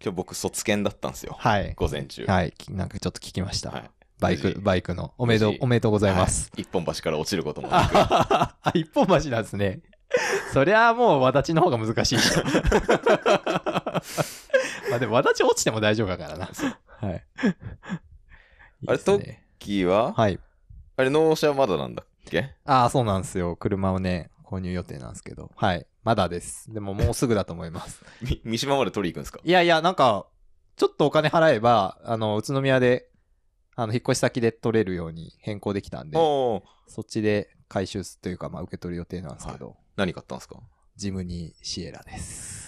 今日僕卒検だったんですよ。 はい。 午前中。 はい。なんかちょっと聞きました。 はい。 バイクの。おめでとうございます。 はい、一本橋から落ちることもなく。 あ、一本橋なんですね。そりゃもうわだちの方が難しいでしょ。まあでもわだち落ちても大丈夫だからな。はい。 あれ、トッキーははい。 あれ、納車まだなんだっけ？ ああ、そうなんですよ。車をね、購入予定なんですけど。はい。まだです。でももうすぐだと思います。 三島まで取り行くんですか？ いやいや、なんか、ちょっとお金払えば、宇都宮で、引っ越し先で取れるように変更できたんで、そっちで回収というか、まあ、受け取る予定なんですけど。はい、 何買ったんですか？ ジムニーシエラです。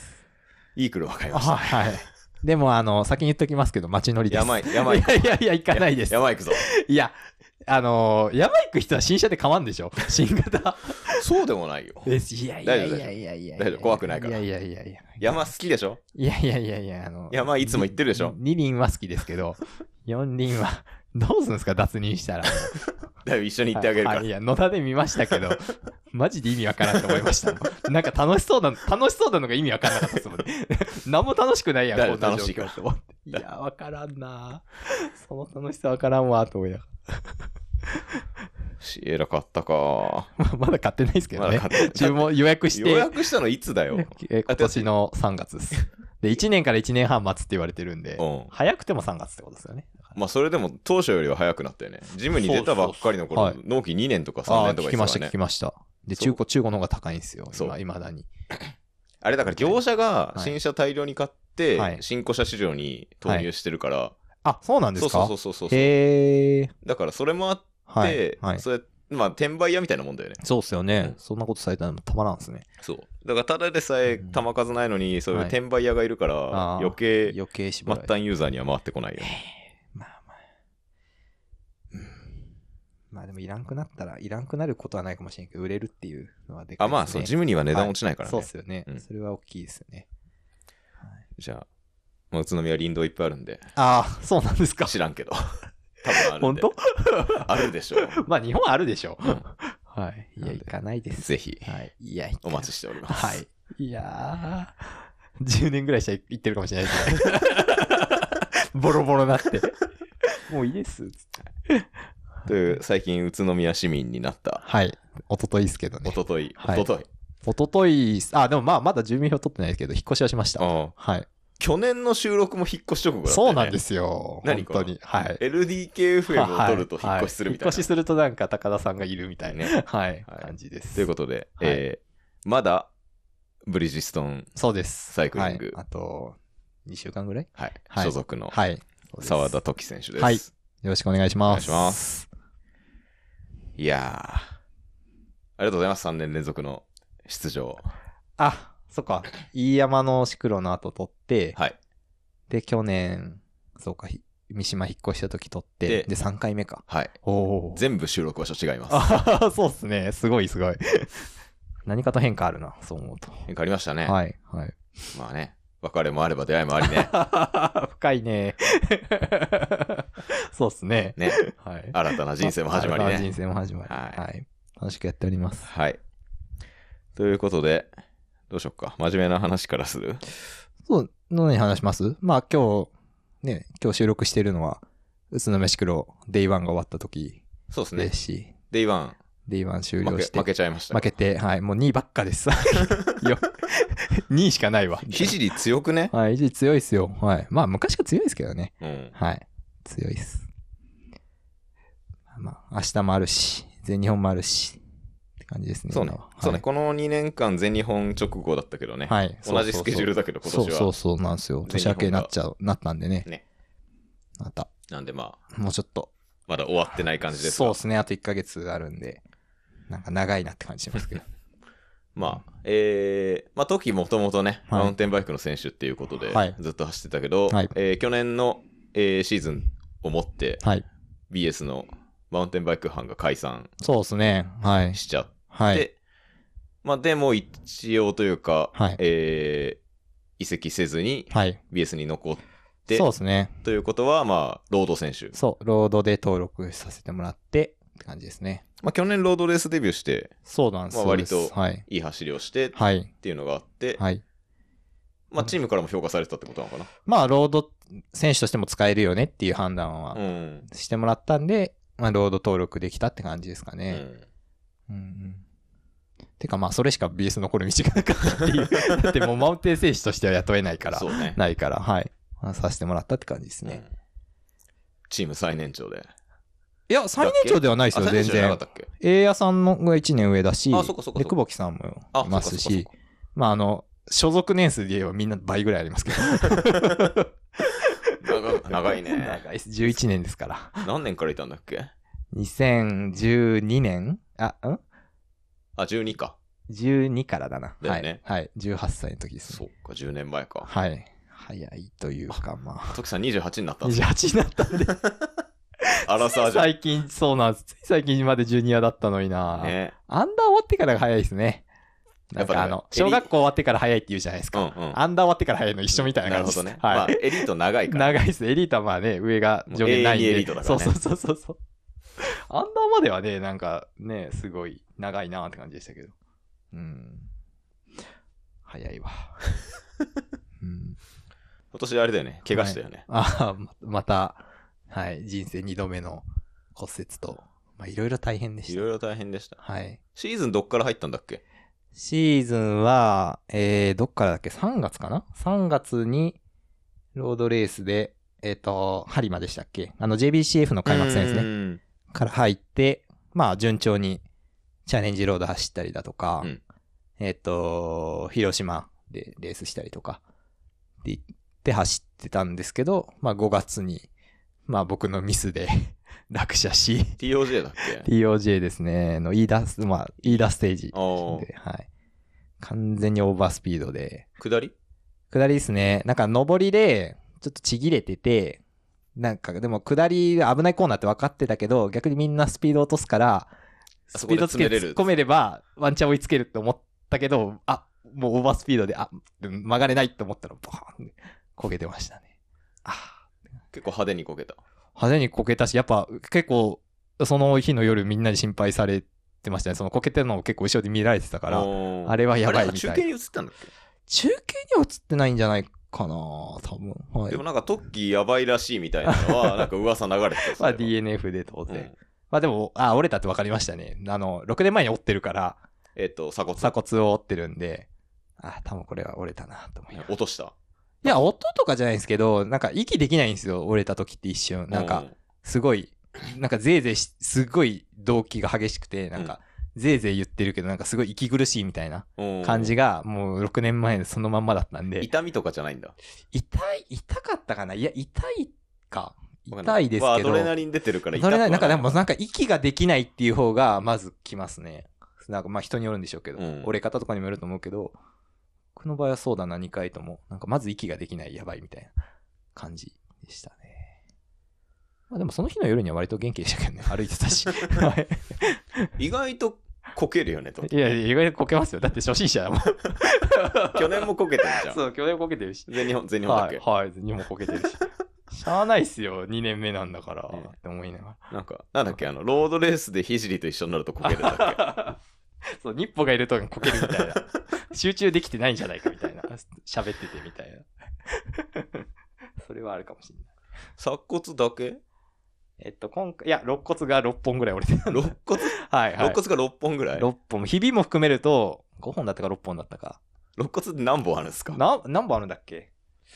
いい車買いました、ね。 はい。でも、先に言っときますけど、街乗りです。 山行く。 いや、行かないです。 山行くぞ。 いや、山行く人は新車で買わんでしょ？新型。 そうでもないよ。 いや。 大丈夫、怖くないから。 いや。 山好きでしょ？ いや、 山いつも行ってるでしょ？ 二輪は好きですけど、四輪は、どうするんですか、脱輪したら。 だいぶ一緒に行ってあげるから。 いや、野田で見ましたけど、マジで意味わからんと思いました。なんか楽しそうなのが意味わからなかったですもんね。何も楽しくないやん、こんな状況と思って。いや、わからんな。その楽しさわからんわ、と思いながら。 シエラ買ったか。 まだ買ってないですけどね。注文予約して。 予約したのいつだよ。 今年の3月です。で、1年から1年半待つって言われてるんで、早くても3月ってことですよね。 まあそれでも当初よりは早くなったよね。ジムに出たばっかりの頃、納期2年とか3年とか言ってたね。 聞きました。で、中古の方が高いんですよ。未だに。 あれだから業者が新車大量に買って、新古車市場に投入してるから。 あ、そうなんですか？ そう。 へー。 だからそれもあって、それ、まあ転売屋みたいなもんだよね。 そうっすよね。そんなことされたらたまらんですね。 そう。だからただでさえ玉数ないのに、そういう転売屋がいるから、余計末端ユーザーには回ってこないよね。 まあでもいらんくなることはないかもしれんけど、売れるっていうのはでかいですね。 まあそう、ジムには値段落ちないからね。 そうっすよね。それは大きいですよね。 じゃあ、宇都宮林道いっぱいあるんで。 ああ、そうなんですか。 知らんけど。多分あるんで。 本当？ あるでしょう。 まあ日本あるでしょう。はい。いや、行かないです。 ぜひ。 はい。いや、 お待ちしております。 はい。いやー、10年ぐらいしたら行ってるかもしれないですね。ボロボロなって。もういいです。 という、最近宇都宮市民になった。 はい。一昨日ですけどね。 一昨日。 でもまだ住民票取ってないですけど、引っ越しはしました。はい。 去年の収録も引っ越し直後だったよね。 そうなんですよ。 何本当に。はい。 LDKFM を取ると引っ越しするみたいな。 引っ越しするとなんか高田さんがいるみたいなね。はい。感じです。 ということで、まだ、ブリヂストン。 そうです。 サイクリング。 あと、2週間ぐらい？ はい。所属の。 はい。 沢田時選手です。 はい。よろしくお願いします。 お願いします。いやー。ありがとうございます。3年連続の出場。 あ、そっか。飯山のシクロの後取って、 はい。 で、去年、そうか、三島引っ越した時取って、で、3回目か。 はい。全部収録場所違います。 あ、そうっすね。すごい。何かと変化あるな、そう思うと。 変化ありましたね。 はい。 まあね。別れもあれば出会いもありね。 深いね。そうっすね。 ね。はい。新たな人生も始まりね。 人生も始まり。はい。楽しくやっております。 はい。ということで、どうしよっか。真面目な話からする？ そう、何話します？まあ今日収録してるのは、宇都宮シクロ、デイ1が終わった時そうですね。 ですし。 デイ1 終了して。 負けちゃいました。 負けて、はい。もう2位ばっかです。2位しかないわ。 聖強くね？ はい。聖強いっすよ。はい。まあ昔から強いですけどね。 うん。 はい。強いっす。まあ明日もあるし、全日本もあるし。感じですね。 そうね。そうね。この2年間全日本直後だったけどね。はい。同じスケジュールだけど今年は。 そうなんですよ。年明けになったんでね。ね。また。 なんでまあ。 もうちょっと。 まだ終わってない感じですか？ そうですね。あと1ヶ月あるんで。なんか長いなって感じしますけど。 まあ、まあ、トキもともとね、マウンテンバイクの選手っていうことで、ずっと走ってたけど、去年の、シーズンをもって、BS のマウンテンバイク班が解散そうですね。はい。 しちゃって、まあ、でも一応というか、移籍せずに、BS に残って、 そうですね。 ということは、まあ、ロード選手。 そう、ロードで登録させてもらって、って感じですね。 まあ、去年ロードレースデビューして、 そうなんです。 まあ、割といい走りをして、っていうのがあって、 まあチームからも評価されてたってことなのかな。 まあロード選手としても使えるよねっていう判断はしてもらったんで、まあロード登録できたって感じですかね。てかまあそれしか BS 残る道がなかったっていう。だってもうマウンテン選手としては雇えないから。 そうね。 ないから、はい。まあ、させてもらったって感じですね。 チーム最年長で。 いや、最年長ではないですよ、全然。A 屋さんのが1年上だし、で、久保木さんもいますし、まあ所属年数で言えばみんな倍ぐらいありますけど。 長いね。 長いです。11年ですから。 何年からいたんだっけ ?2012 年 12か。 12からだな。 だよね。 はい。18歳の時ですね。 そうか、10年前か。 はい。早いというか、まあ。 時さん28になったんですか ?28 になったんで。 アラサーじゃん。 最近、そうなんです。つい最近までジュニアだったのにな。ね。アンダー終わってからが早いですね。なんか小学校終わってから早いって言うじゃないですか。アンダー終わってから早いの一緒みたいな感じです。 なるほどね。はい。まあ、エリート長いから。 長いです。エリートはまあね、上が上限ないんで。 エリートだからね。 そう。アンダーまではね、なんかね、すごい長いなーって感じでしたけど。早いわ。 今年あれだよね。怪我したよね。 また、はい、人生2度目の骨折と、まあいろいろ大変でした。 いろいろ大変でした。 はい。 シーズンどっから入ったんだっけ？ シーズンは、どっからだっけ ?3 月かな ?3 月に、ロードレースで、播磨でしたっけJBCF の開幕戦ですね。から入って、まあ順調に、チャレンジロード走ったりだとか、広島でレースしたりとか、で走ってたんですけど、まあ5月に、まあ僕のミスで落車し。 TOJ だっけ ?TOJ ですね。の飯田ステージで、はい。完全にオーバースピードで。 下りですね。なんか上りで、ちょっとちぎれてて、なんかでも下り危ないコーナーって分かってたけど、逆にみんなスピード落とすから、スピードつけて突っ込めればワンチャン追いつけるって思ったけど、もうオーバースピードで、曲がれないって思ったら、ボーンって焦げてましたね。 結構派手にこけた。 派手にこけたし、やっぱ結構、その日の夜みんなに心配されてましたね。そのこけてるのを結構後ろで見られてたから、あれはやばいみたいな。 中継に映ったんだっけ？ 中継には映ってないんじゃないかな多分。はい、 でもなんかトッキーやばいらしいみたいなのは、なんか噂流れてた。 まあ DNF で当然。まあでも、折れたって分かりましたね。6年前に折ってるから、 鎖骨を折ってるんで、多分これは折れたなと思います。 落とした？ いや、音とかじゃないんですけど、なんか息できないんですよ、折れた時って一瞬。なんか、すごい、なんかぜいぜいすごい動悸が激しくて、なんか、ぜいぜい言ってるけど、なんかすごい息苦しいみたいな感じが、もう6年前でそのまんまだったんで。 痛みとかじゃないんだ。 痛かったかな？いや、痛いか。痛いですけど。 アドレナリン出てるから痛くはない。 なんかでもなんか息ができないっていう方が、まずきますね。なんかまあ人によるんでしょうけど、折れ方とかにもよると思うけど、僕の場合はそうだな、2回とも。なんかまず息ができない、やばいみたいな感じでしたね。まあでもその日の夜には割と元気でしたけどね、歩いてたし。 意外とこけるよね、と。 いや、意外とこけますよ。だって初心者だもん。 去年もこけてるじゃん。 そう、去年もこけてるし。 全日本だっけ？ はい、全日本こけてるし。しゃあないっすよ、2年目なんだから、って思いながら。 なんか、なんだっけ、ロードレースでひじりと一緒になるとこけるんだっけそう、ニッポがいるとこけるみたいな。集中できてないんじゃないかみたいな。喋っててみたいな。それはあるかもしれない。 鎖骨だけ？ 今回、いや、肋骨が6本ぐらい折れてた。 肋骨？ はい。 肋骨が6本ぐらい？ 6 本。ひびも含めると、5本だったか6本だったか。 肋骨って何本あるんですか？ 何本あるんだっけ？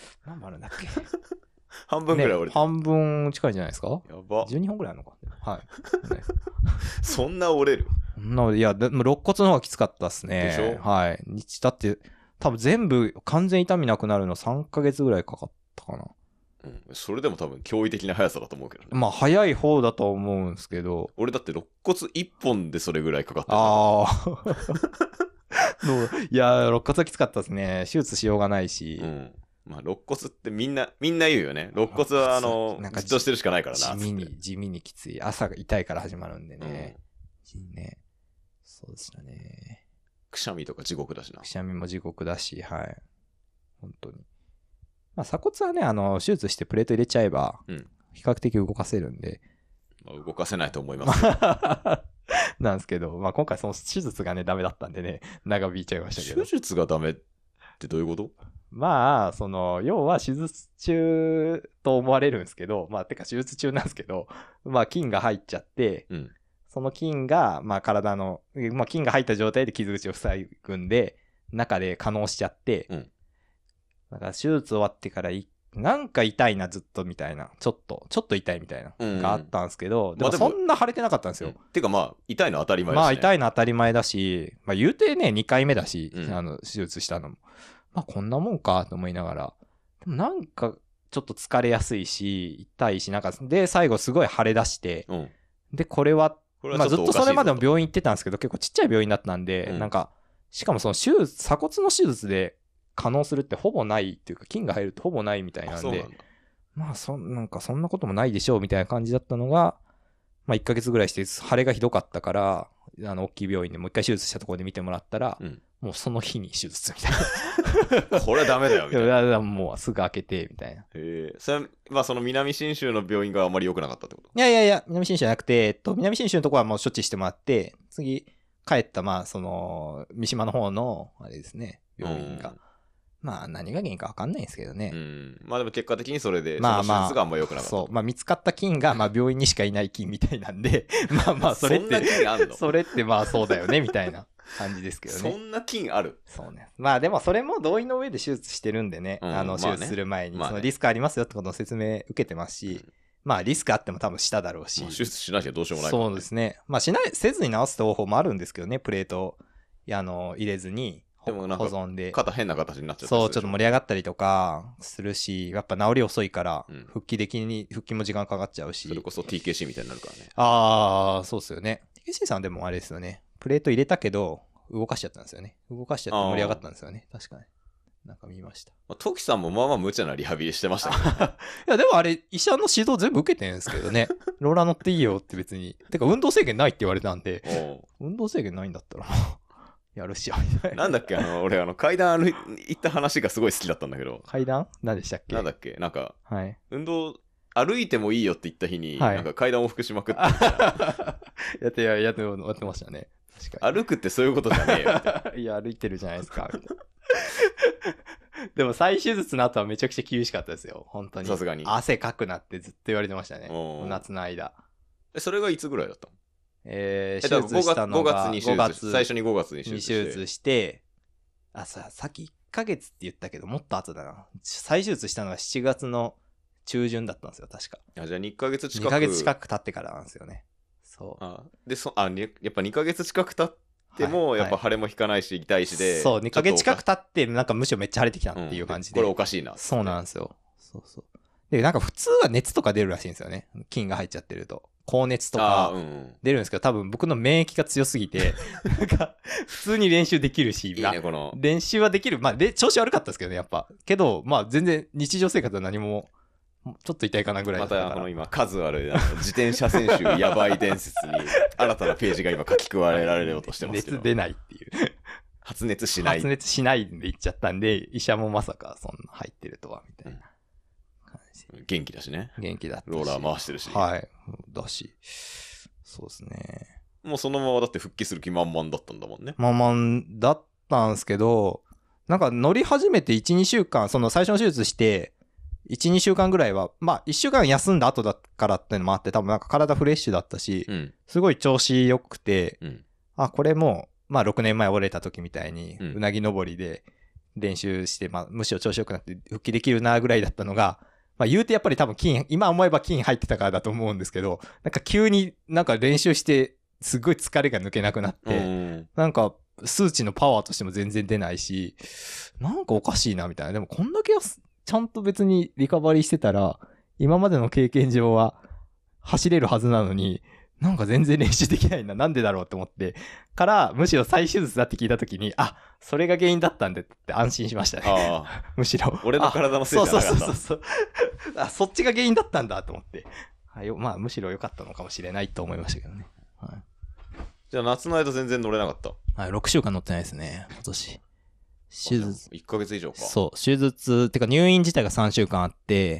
半分ぐらい折れてる、 ね、半分近いんじゃないですか？ やば。 12本ぐらいあるのか。はい。ね、 そんな折れる？ いや、でも肋骨の方がきつかったっすね。 でしょ？ はい。だって、多分全部完全痛みなくなるの3ヶ月ぐらいかかったかな。 それでも多分驚異的な速さだと思うけどね。 まあ、早い方だと思うんですけど。 俺だって肋骨1本でそれぐらいかかってる。 いや、肋骨はきつかったですね。手術しようがないし。 まあ、肋骨ってみんな言うよね。肋骨はなんかじっとしてるしかないからな。 地味にきつい。朝が痛いから始まるんでね。そうでしたね。 くしゃみとか地獄だしな。 くしゃみも地獄だし、はい。本当に。まあ、鎖骨はね、手術してプレート入れちゃえば、比較的動かせるんで。 まあ、動かせないと思います。 なんですけど、まあ今回その手術がね、ダメだったんでね、長引いちゃいましたけど。 手術がダメってどういうこと？ まあ、要は手術中と思われるんですけど、まあ、てか手術中なんですけど、まあ、菌が入っちゃって、 うん、 その菌が、まあ、体の、まあ、菌が入った状態で傷口を塞ぐんで、中で化膿しちゃって、 うん、 だから手術終わってからなんか痛いな、ずっとみたいな。ちょっと痛いみたいな。があったんですけど、でもそんな腫れてなかったんですよ。 てかまあ、痛いの当たり前だし、ね。 まあ、痛いの当たり前だし、まあ、言うてね、2回目だし、手術したのも。まあ、こんなもんかと思いながら。でもなんか、ちょっと疲れやすいし、痛いし、なんか、で、最後すごい腫れ出して、で、これはまあ、ずっとそれまでも病院行ってたんですけど、結構ちっちゃい病院だったんで、なんか、しかもその鎖骨の手術で可能するってほぼないっていうか、菌が入るってほぼないみたいなんで、まあ、なんかそんなこともないでしょうみたいな感じだったのが、まあ1ヶ月ぐらいして腫れがひどかったから、大きい病院でもう一回手術したところで見てもらったら、もうその日に手術みたいな。 これはダメだよみたいな。 いや、もうすぐ開けてみたいな。 それまあその南信州の病院があんまり良くなかったってこと？ いや、南信州じゃなくて、南信州のところはもう処置してもらって、次、帰った、まあ三島の方の、あれですね、病院が。まあ何が原因か分かんないんですけどね。 まあでも結果的にそれで、その手術があんま良くなかった。 そう。まあ見つかった菌が、まあ病院にしかいない菌みたいなんで、まあそれって、 そんな菌あんの？ それってまあそうだよね、みたいな感じですけどね。 そんな菌ある？ そうね。まあでもそれも同意の上で手術してるんでね、手術する前に、そのリスクありますよってことの説明受けてますし、まあリスクあっても多分しただろうし。 手術しなきゃどうしようもない、 そうですね。まあせずに治す方法もあるんですけどね、プレート入れずに。でもなんか保存で肩変な形になっちゃった。 そう、ちょっと盛り上がったりとかするし、やっぱ治り遅いから、復帰も時間かかっちゃうし。 それこそ TKC みたいになるからね。 ああ、そうっすよね。TKC さんでもあれですよね。プレート入れたけど、動かしちゃったんですよね。動かしちゃって盛り上がったんですよね。確かに。なんか見ました。 トキさんもまあまあ無茶なリハビリしてましたけど、ね、 いや、でもあれ、医者の指導全部受けてるんですけどね。ローラー乗っていいよって別に。てか、運動制限ないって言われたんで、運動制限ないんだったら、やるしよ、みたいな。 なんだっけ、俺、階段行った話がすごい好きだったんだけど。 階段何でしたっけ？ なんだっけ、なんか、 はい、 運動、歩いてもいいよって言った日に、はい、なんか階段往復しまくって。 やってましたね。 確かに。歩くってそういうことじゃねえよ。 いや、歩いてるじゃないですか。でも再手術の後はめちゃくちゃ厳しかったですよ。本当に。 さすがに。 汗かくなってずっと言われてましたね。夏の間。 それがいつぐらいだったの手術したのが 5月に手術最初に5月に手術して、さっき1ヶ月って言ったけど、もっと後だな。再手術したのが7月の中旬だったんですよ、確か。 じゃあ2ヶ月近く。 2ヶ月近く経ってからなんですよね。そう。 で、やっぱ2ヶ月近く経っても、やっぱ腫れも引かないし、痛いしで。 そう、2ヶ月近く経って、なんかむしろめっちゃ腫れてきたっていう感じで。 これおかしいな。 そうなんですよ。そうそう。で、なんか普通は熱とか出るらしいんですよね。菌が入っちゃってると。高熱とか出るんですけど、多分僕の免疫が強すぎて、なんか普通に練習できるし、 いいね、この練習はできる。まあ、調子悪かったですけどね、やっぱ。けど、まあ全然日常生活は何も、ちょっと痛いかなぐらいだったから。 また今数ある自転車選手やばい伝説に新たなページが今書き加えられようとしてますけど。 熱出ないっていう。 発熱しない。 発熱しないんで言っちゃったんで、医者もまさかそんな入ってるとは、みたいな。 元気だしね。 元気だったし。 ローラー回してるし。 はい。だし。そうですね。 もうそのままだって復帰する気満々だったんだもんね。 満々だったんですけど、なんか乗り始めて1、2週間、その最初の手術して、1、2週間ぐらいは、まあ1週間休んだ後だからっていうのもあって、多分なんか体フレッシュだったし、すごい調子良くて、これもう、まあ6年前折れた時みたいに、うなぎ登りで練習して、まあむしろ調子良くなって復帰できるなぐらいだったのが、まあ言うてやっぱり多分今思えば菌入ってたからだと思うんですけど、なんか急になんか練習して、すごい疲れが抜けなくなって、なんか数値のパワーとしても全然出ないし、なんかおかしいなみたいな。でもこんだけちゃんと別にリカバリーしてたら、今までの経験上は走れるはずなのに、なんか全然練習できないな。なんでだろうって思って。から、むしろ再手術だって聞いたときに、それが原因だったんでって安心しましたね。むしろ。 俺の体のせいじゃなかった。 そう。そっちが原因だったんだと思って。まあ、むしろ良かったのかもしれないと思いましたけどね。はい、 じゃあ夏の間全然乗れなかった？ はい、6週間乗ってないですね、今年。手術。 1ヶ月以上か。 そう、手術、てか入院自体が3週間あって、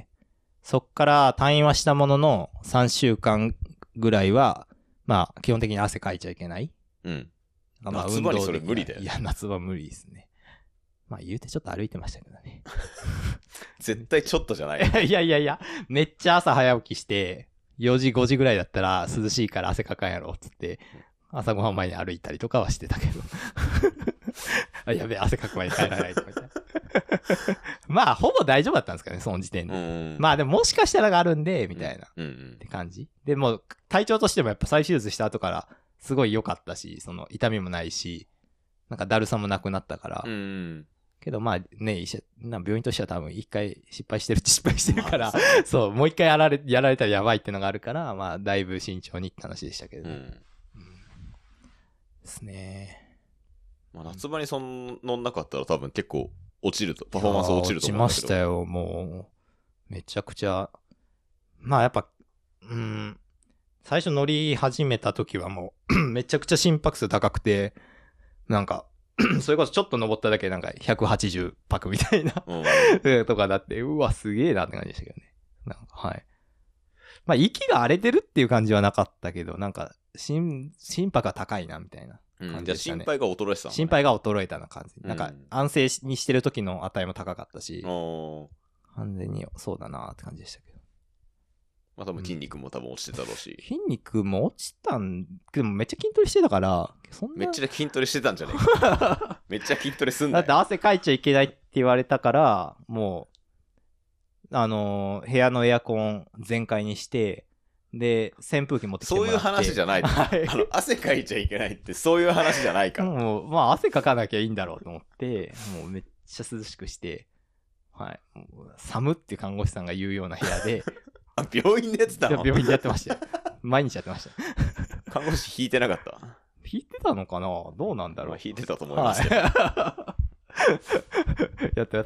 そっから退院はしたものの3週間ぐらいは、まあ、基本的に汗かいちゃいけない。 まあ、夏場にそれ無理だよ。 いや、夏場無理ですね。 まあ言うてちょっと歩いてましたけどね。 絶対ちょっとじゃない。 いや、めっちゃ朝早起きして、4時5時ぐらいだったら涼しいから汗かかんやろっつって、朝ごはん前に歩いたりとかはしてたけど。あ、やべえ、汗かく前に帰らないとか言って。まあ、ほぼ大丈夫だったんですかね、その時点で。まあ、でももしかしたらがあるんで、みたいな。って感じ。でも、体調としてもやっぱ再手術した後から、すごい良かったし、その痛みもないし、なんかだるさもなくなったから。けどまあね、病院としては多分一回失敗してるから、そう、もう一回やられたらやばいってのがあるから、まあ、だいぶ慎重にって話でしたけどね。ですね。 まあ、夏場にそんなかったら多分結構パフォーマンス落ちると思うんだけど。 落ちましたよ、もう。めちゃくちゃ。まあやっぱ、最初乗り始めた時はもう、めちゃくちゃ心拍数高くて、なんか、それこそちょっと登っただけなんか180拍みたいなとかだって、うわ、すげえなって感じでしたけどね。なんか、はい。まあ、息が荒れてるっていう感じはなかったけど、なんか、心拍が高いなみたいな感じでしたね。 心配が衰えてたの、ね、 心配が衰えたな感じ。なんか、安静にしてる時の値も高かったし、完全にそうだなって感じでしたけど。 まあ多分筋肉も多分落ちてたろうし。 筋肉も落ちたん、でもめっちゃ筋トレしてたから、 めっちゃ筋トレしてたんじゃねえか。めっちゃ筋トレすんだよ。 だって汗かいちゃいけないって言われたから、もう、部屋のエアコン全開にして、で、扇風機持ってきてもらって。 そういう話じゃない。汗かいちゃいけないってそういう話じゃないから。 もう、まあ汗かかなきゃいいんだろうと思って、もうめっちゃ涼しくして、はい。寒って看護師さんが言うような部屋で、 あ、病院でやってたの？ 病院でやってましたよ。毎日やってました。 看護師引いてなかった？ 引いてたのかな？どうなんだろう。 引いてたと思いますけど。 はい、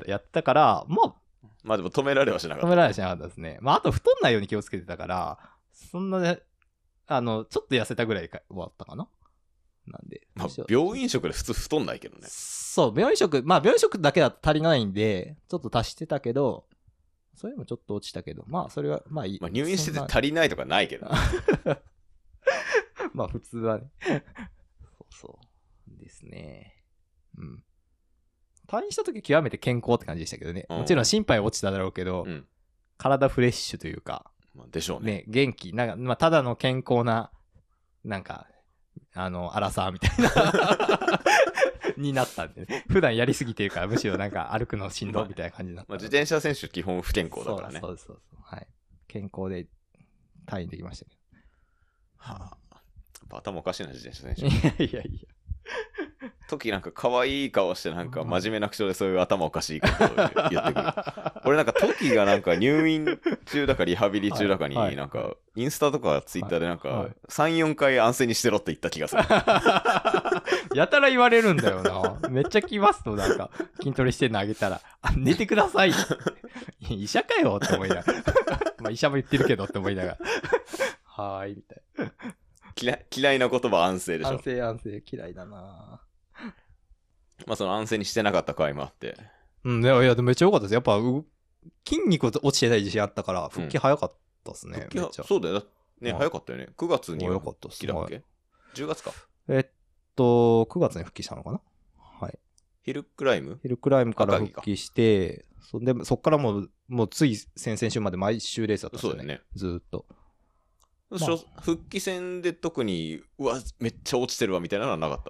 やったから、 まあでも止められはしなかった。 止められはしなかったですね。まああと太んないように気をつけてたから、そんなね、ちょっと痩せたぐらい終わったかな。なんで。 まあ、病院食で普通太んないけどね。 そう、病院食だけだと足りないんで、ちょっと足してたけど、それもちょっと落ちたけど、まあそれはまあいい。 まあ入院してて足りないとかないけど、ね。 まあ普通はね。そうですね。うん。退院した時極めて健康って感じでしたけどね。もちろん心肺落ちただろうけど、体フレッシュというか。 でしょうね。 元気。なんか、まあただの健康な、なんか、アラサーみたいなになったんでね。普段やりすぎてるから、むしろなんか歩くのしんどいみたいな感じになった。 まあ、自転車選手基本不健康だからね。 そう。はい。健康で退院できましたけど。 はあ。頭おかしいな、自転車選手。いや。 時なんか可愛い顔してなんか真面目な口調でそういう頭おかしいことを言ってくる。俺なんか時がなんか入院中だかリハビリ中だかになんかインスタとかツイッターでなんか3、4回安静にしてろって言った気がする。 やたら言われるんだよな。めっちゃ来ますとなんか筋トレしてるのあげたら、寝てください。医者かよって思いながら。まあ医者も言ってるけどって思いながら。はーい、みたいな。 嫌いな言葉安静でしょ。 安静嫌いだな。 まあその安静にしてなかった回もあって。 いやでもめっちゃ良かったです。やっぱ筋肉落ちてない自信あったから復帰早かったですね。 復帰そうだよね。早かったよね。9月に復帰だっけ？ 10 月か。 9月に復帰したのかな。はい。 ヒルクライムから復帰して、そっからもうつい先々週まで毎週レースだったんですよね。そうだよね。ずーっと。 復帰戦で特にめっちゃ落ちてるわみたいなのはなかった？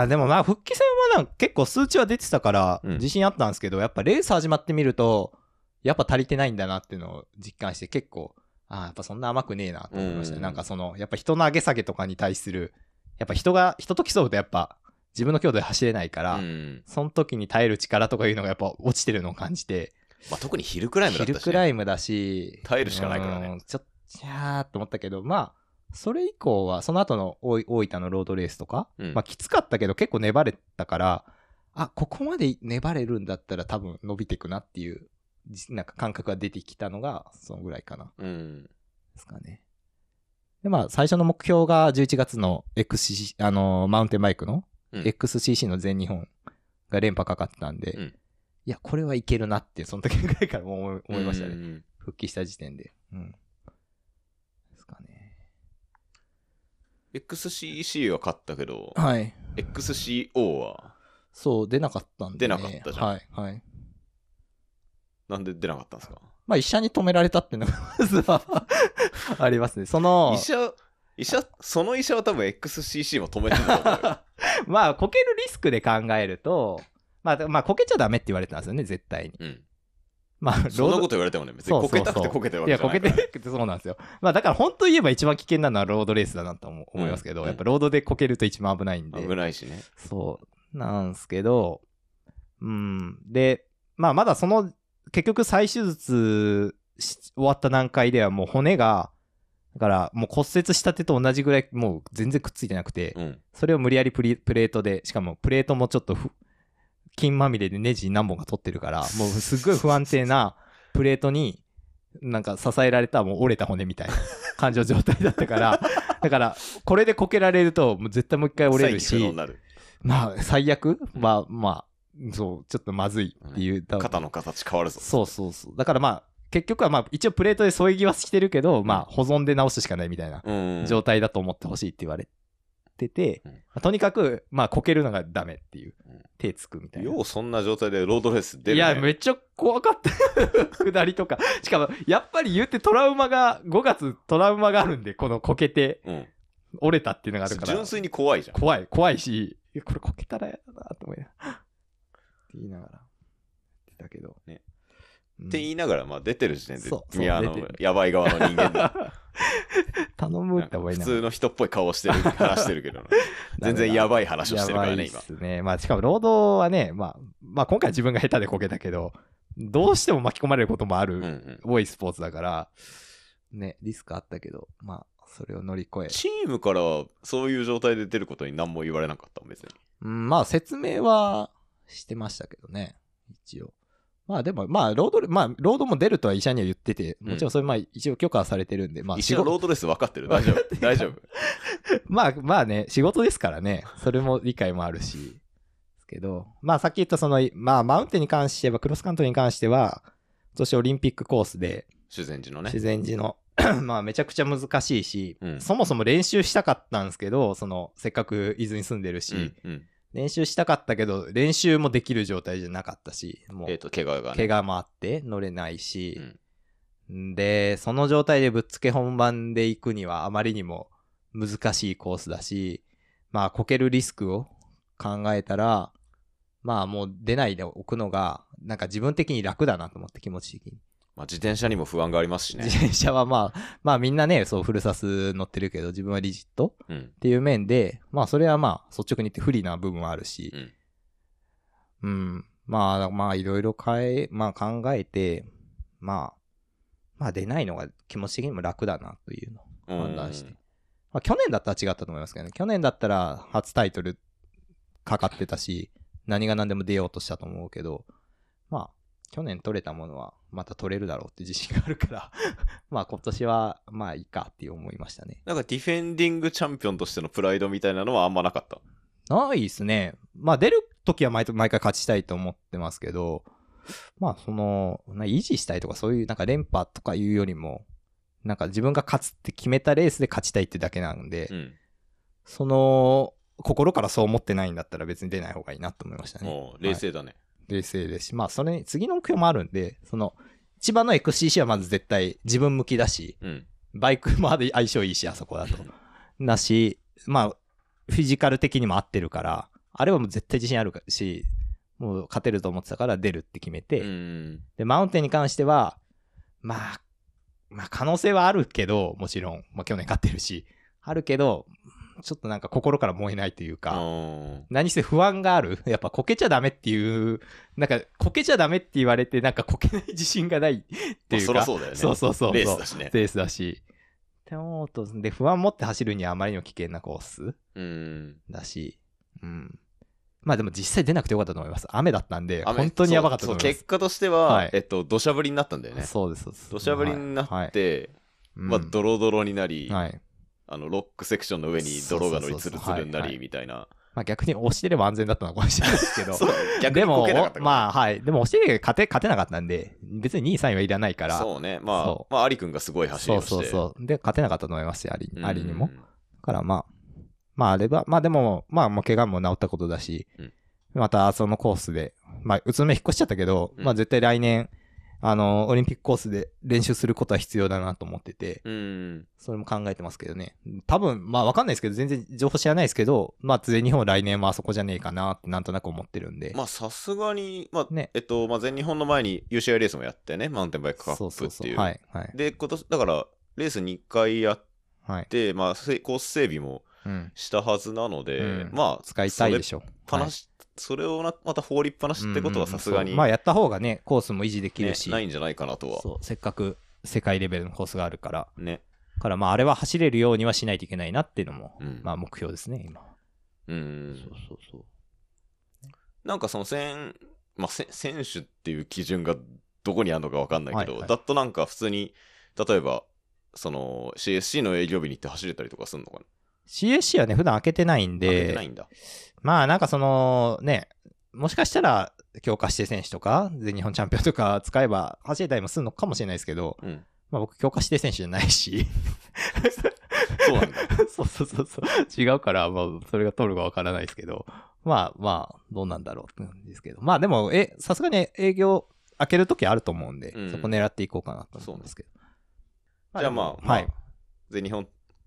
でもまあ復帰戦はなんか結構数値は出てたから自信あったんですけど、やっぱレース始まってみるとやっぱ足りてないんだなっていうのを実感して、結構やっぱそんな甘くねえなと思いましたね。なんかやっぱ人の上げ下げとかに対するやっぱ人と競うとやっぱ自分の強度で走れないから、その時に耐える力とかいうのがやっぱ落ちてるのを感じて、 まあ特にヒルクライムだったし、ね、 ヒルクライムだし耐えるしかないからね。 ちょっとと思ったけど、まあそれ以降はその後の大分のロードレースとか、まあきつかったけど結構粘れたから、ここまで粘れるんだったら多分伸びていくなっていうなんか感覚が出てきたのがそのぐらいかな、ですかね。でまあ最初の目標が11月の マウンテンバイクの、XCC の全日本が連覇かかってたんで、いやこれはいけるなってその時ぐらいから思いましたね。復帰した時点で。 XCC は勝ったけど、 はい。 XCO はそう、出なかったんで、 ね。出なかったじゃん。 はい、はい。 なんで出なかったんですか？ まあ、医者に止められたっていうのが、まずはありますね。そのの医者は多分 XCC も止めてたと思うよ。 まあ、こけるリスクで考えると、まあ、こけちゃダメって言われてたんですよね、絶対に。 うん。 まあ、 そんなこと言われてもね、別にこけたくてこけてるわけじゃないから。 いや、こけてるってそうなんですよ。まあ、だから本当言えば一番危険なのはロードレースだなと思いますけど、やっぱロードでこけると一番危ないんで。 危ないしね。 そうなんですけど、で、まあ、まだ結局再手術終わった段階ではもう骨が、だからもう骨折した手と同じぐらいもう全然くっついてなくて、それを無理やりプレートで、しかもプレートもちょっと金まみれでネジ何本か取ってるから、もうすっごい不安定なプレートになんか支えられたもう折れた骨みたいな感じの状態だったから、だからこれでこけられるともう絶対もう一回折れるし、まあ最悪はまあそうちょっとまずいっていう、 肩の形変わるぞ。 そうだからまあ結局はまあ一応プレートで添え木はしてるけど、まあ保存で直すしかないみたいな状態だと思ってほしいって言われてて、とにかくまあこけるのがダメっていう、手つくみたいな。 ようそんな状態でロードレース出るね。 いやめっちゃ怖かった下りとか。しかもやっぱり言って5月トラウマがあるんで、このこけて折れたっていうのがあるから。 純粋に怖いじゃん。 怖いし、これこけたらやだなと思いながらって言いながら言ってたけどね。って言いながら、まあ出てる時点で、やばい側の人間だ。 頼むって思いながら。 普通の人っぽい顔してる、話してるけど、全然やばい話をしてるからね、今。 ですね。まあしかも労働はね、まあ今回自分が下手でこけたけど、どうしても巻き込まれることもある、多いスポーツだから、ね、リスクあったけど、まあそれを乗り越え。 チームからそういう状態で出ることに何も言われなかった別に。 まあ説明はしてましたけどね、一応。まあでも、まあロードも出るとは医者には言ってて、もちろんそれまあ一応許可はされてるんで、まあ医者はロードレース分かってる？大丈夫大丈夫まあね、仕事ですからね、それも理解もあるし、ですけど、まあさっき言ったまあマウンテンに関しては、クロスカントリーに関しては、今年オリンピックコースで、 修善寺のまあめちゃくちゃ難しいし、そもそも練習したかったんですけど、せっかく伊豆に住んでるし、練習したかったけど、練習もできる状態じゃなかったし、もう、怪我もあって乗れないし、で、その状態でぶっつけ本番で行くにはあまりにも難しいコースだし、まあ、こけるリスクを考えたら、まあもう出ないでおくのが、なんか自分的に楽だなと思って、気持ち的に。 まあ自転車にも不安がありますしね。 自転車はまあみんなね、そうフルサス乗ってるけど、自分はリジット、っていう面で、まあそれはまあ率直に言って不利な部分はあるし、まあいろいろ考えて、まあ出ないのが気持ち的にも楽だなというのを判断して。まあ去年だったら違ったと思いますけどね。去年だったら初タイトルかかってたし、何が何でも出ようとしたと思うけど、まあ去年取れたものはまた取れるだろうって自信があるからまあ今年はまあいいかって思いましたね。 なんかディフェンディングチャンピオンとしてのプライドみたいなのはあんまなかった？ ないですね。まあ出るときは毎回勝ちたいと思ってますけど、まあ維持したいとかそういうなんか連覇とかいうよりも、なんか自分が勝つって決めたレースで勝ちたいってだけなんで、心からそう思ってないんだったら別に出ない方がいいなと思いましたね。 冷静だね。 冷静ですし、まあそれに次の目標もあるんで、一番の XCC はまず絶対自分向きだし、バイクも相性いいし、あそこだと。だし、まあ、フィジカル的にも合ってるから、あれはもう絶対自信あるし、もう勝てると思ってたから出るって決めて、で、マウンテンに関しては、まあ可能性はあるけど、もちろん、まあ去年勝ってるし、あるけど、ちょっとなんか心から燃えないというか、何せ不安がある。やっぱこけちゃダメっていう、なんかこけちゃダメって言われてなんかこけない自信がないっていうか。 そりゃそうだよね。 そう。 レースだしね。 レースだし。って思うと、で、不安持って走るにはあまりにも危険なコースだし、まあでも実際出なくてよかったと思います。雨だったんで、本当にやばかったと思います。 結果としては、土砂降りになったんだよね。 そうです。 土砂降りになって、まあドロドロになり、ロックセクションの上に泥が乗りツルツルになりみたいな。 まあ逆に押してれば安全だったのかもしれないですけど。 逆にこけなかったから。 まあはい。でも押してれば勝てなかったんで、別に2位3位はいらないから。 そうね。まあアリ君がすごい走りをして。 そう。で、勝てなかったと思いますし、アリにも。だからまああれば、まあでも、まあ怪我も治ったことだし、 またそのコースで、まあ、宇都宮引っ越しちゃったけど、まあ絶対来年、オリンピックコースで練習することは必要だなと思ってて、それも考えてますけどね。多分、まあわかんないですけど、全然情報知らないですけど、まあ全日本来年はあそこじゃねえかなってなんとなく思ってるんで。 まあさすがに、まあ、ね、まあ全日本の前に UCI レースもやってね、マウンテンバイクカップっていう。そうそうそう。はい。はい。で、今年、だから、レース2回やって、はい、まあ、コース整備もしたはずなので、まあ、 使いたいでしょ。 それをまた放りっぱなしってことはさすがに、 まあやった方がね、コースも維持できるし、 ね、ないんじゃないかなとは。 そう、せっかく世界レベルのコースがあるから。ね。からまああれは走れるようにはしないといけないなっていうのも、まあ目標ですね、今。そうそうそう。 なんかそのまあ選手っていう基準がどこにあるのかわかんないけど、はいはい、だとなんか普通に、例えば、その CSC の営業日に行って走れたりとかするのかな？ CSC はね、普段開けてないんで、 開けてないんだ。 まあなんかそのね、もしかしたら強化指定選手とか全日本チャンピオンとか使えば走れたりもするのかもしれないですけど、まあ僕強化指定選手じゃないしそうなんだ。 そう違うから、まあそれが取るかわからないですけど、まあどうなんだろうって感じですけど、まあでもさすがに営業開けるときあると思うんで、そこ狙っていこうかなと思うんですけど。 じゃあまあ、はい、全日本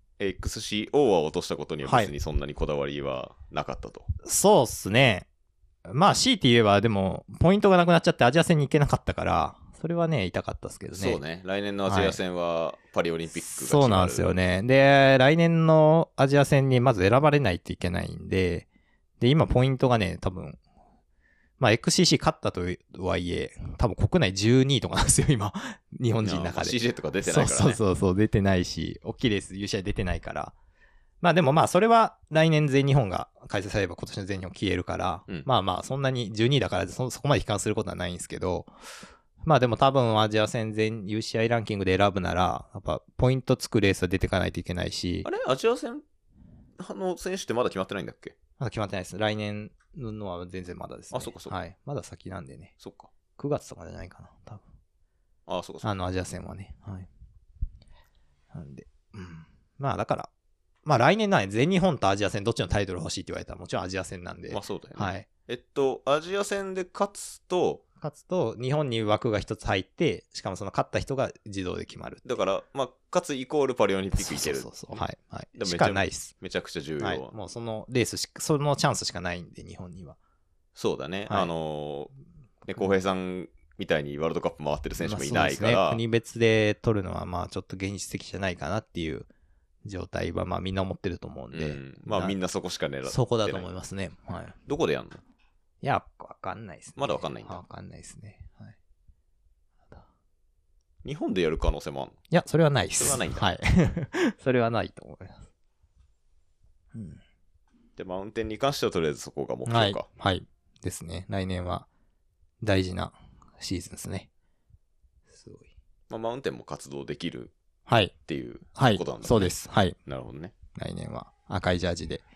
XCO は落としたことには別にそんなにこだわりはなかったと。 そうっすね。まあ強いて言えばでもポイントがなくなっちゃってアジア戦に行けなかったから、それはね痛かったですけどね。 そうね。来年のアジア戦はパリオリンピックが決まる。 そうなんですよね。で、来年のアジア戦にまず選ばれないといけないんで、で今ポイントがね多分まあ XCC 勝ったとはいえ、多分国内12位とかなんですよ、今。日本人の中で。 CJ とか出てないからね。 そう、出てないし、大きいレース、優勝出てないから。まあでもまあ、それは来年全日本が開催されれば今年の全日本消えるから、まあまあ、そんなに12位だからそこまで悲観することはないんですけど、まあでも多分アジア戦UCI ランキングで選ぶなら、やっぱポイントつくレースは出ていかないといけないし。 あれアジア戦の選手ってまだ決まってないんだっけ？ まだ決まってないです。来年のは全然まだですね。 あ、そっかそっか。 はい。まだ先なんでね。 そっか。 9月とかじゃないかな、多分。 あ、そっかそっか。 アジア戦はね。はい。なんで、まあだから、まあ来年ない全日本とアジア戦どっちのタイトル欲しいって言われたらもちろんアジア戦なんで。 まあそうだよね。 はい。 アジア戦で勝つと、 日本に枠が一つ入って、しかもその勝った人が自動で決まる。 だから、まあ、勝つイコールパリオリンピックいける。 そう。はい。はい。しかないです。 めちゃくちゃ重要。 はい。もうそのレースそのチャンスしかないんで、日本には。 そうだね。はい、浩平さんみたいにワールドカップ回ってる選手もいないから。 まあ、国別で取るのは、まあ、ちょっと現実的じゃないかなっていう状態は、まあ、みんな思ってると思うんで。 まあ、みんなそこしか狙ってない。 そこだと思いますね。はい。 どこでやんの？ いや、わかんないですね。 まだわかんないんだ。 わかんないですね。はい。 日本でやる可能性もあるの？ いや、それはないです。 それはないんだ。 はい。それはないと思います。 で、マウンテンに関してはとりあえずそこが目標か。 はい。ですね。来年は大事なシーズンですね。すごい。 まあ、マウンテンも活動できるっていうことなんだね。 はい。そうです。はい。 なるほどね。 来年は赤いジャージで。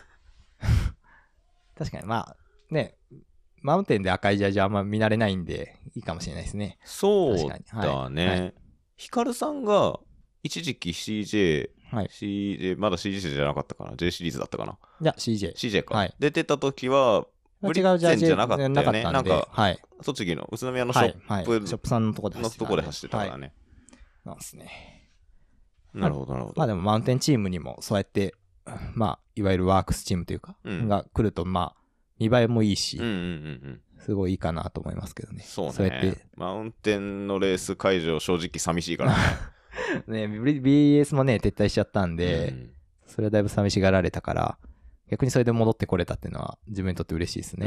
確かに、まあ、ね、マウンテンで赤いジャージはあんま見慣れないんで、いいかもしれないですね。 そうだね。ヒカルさんが、一時期 CJ、まだ CJ じゃなかったかな ?J シリーズだったかな？ いや、CJ か。出てた時は、ブリッツェンじゃなかったよね。なんか、栃木の宇都宮のショップさんのとこで走ってたからね。 なんですね。 なるほど。 まあでもマウンテンチームにもそうやって、まあ、いわゆるワークスチームというか、が来ると、まあ、見栄えもいいし、すごいいいかなと思いますけどね。 そうね。そうやって。マウンテンのレース会場、正直寂しいからね。BS もね、撤退しちゃったんで、それはだいぶ寂しがられたから、逆にそれで戻ってこれたっていうのは、自分にとって嬉しいですね。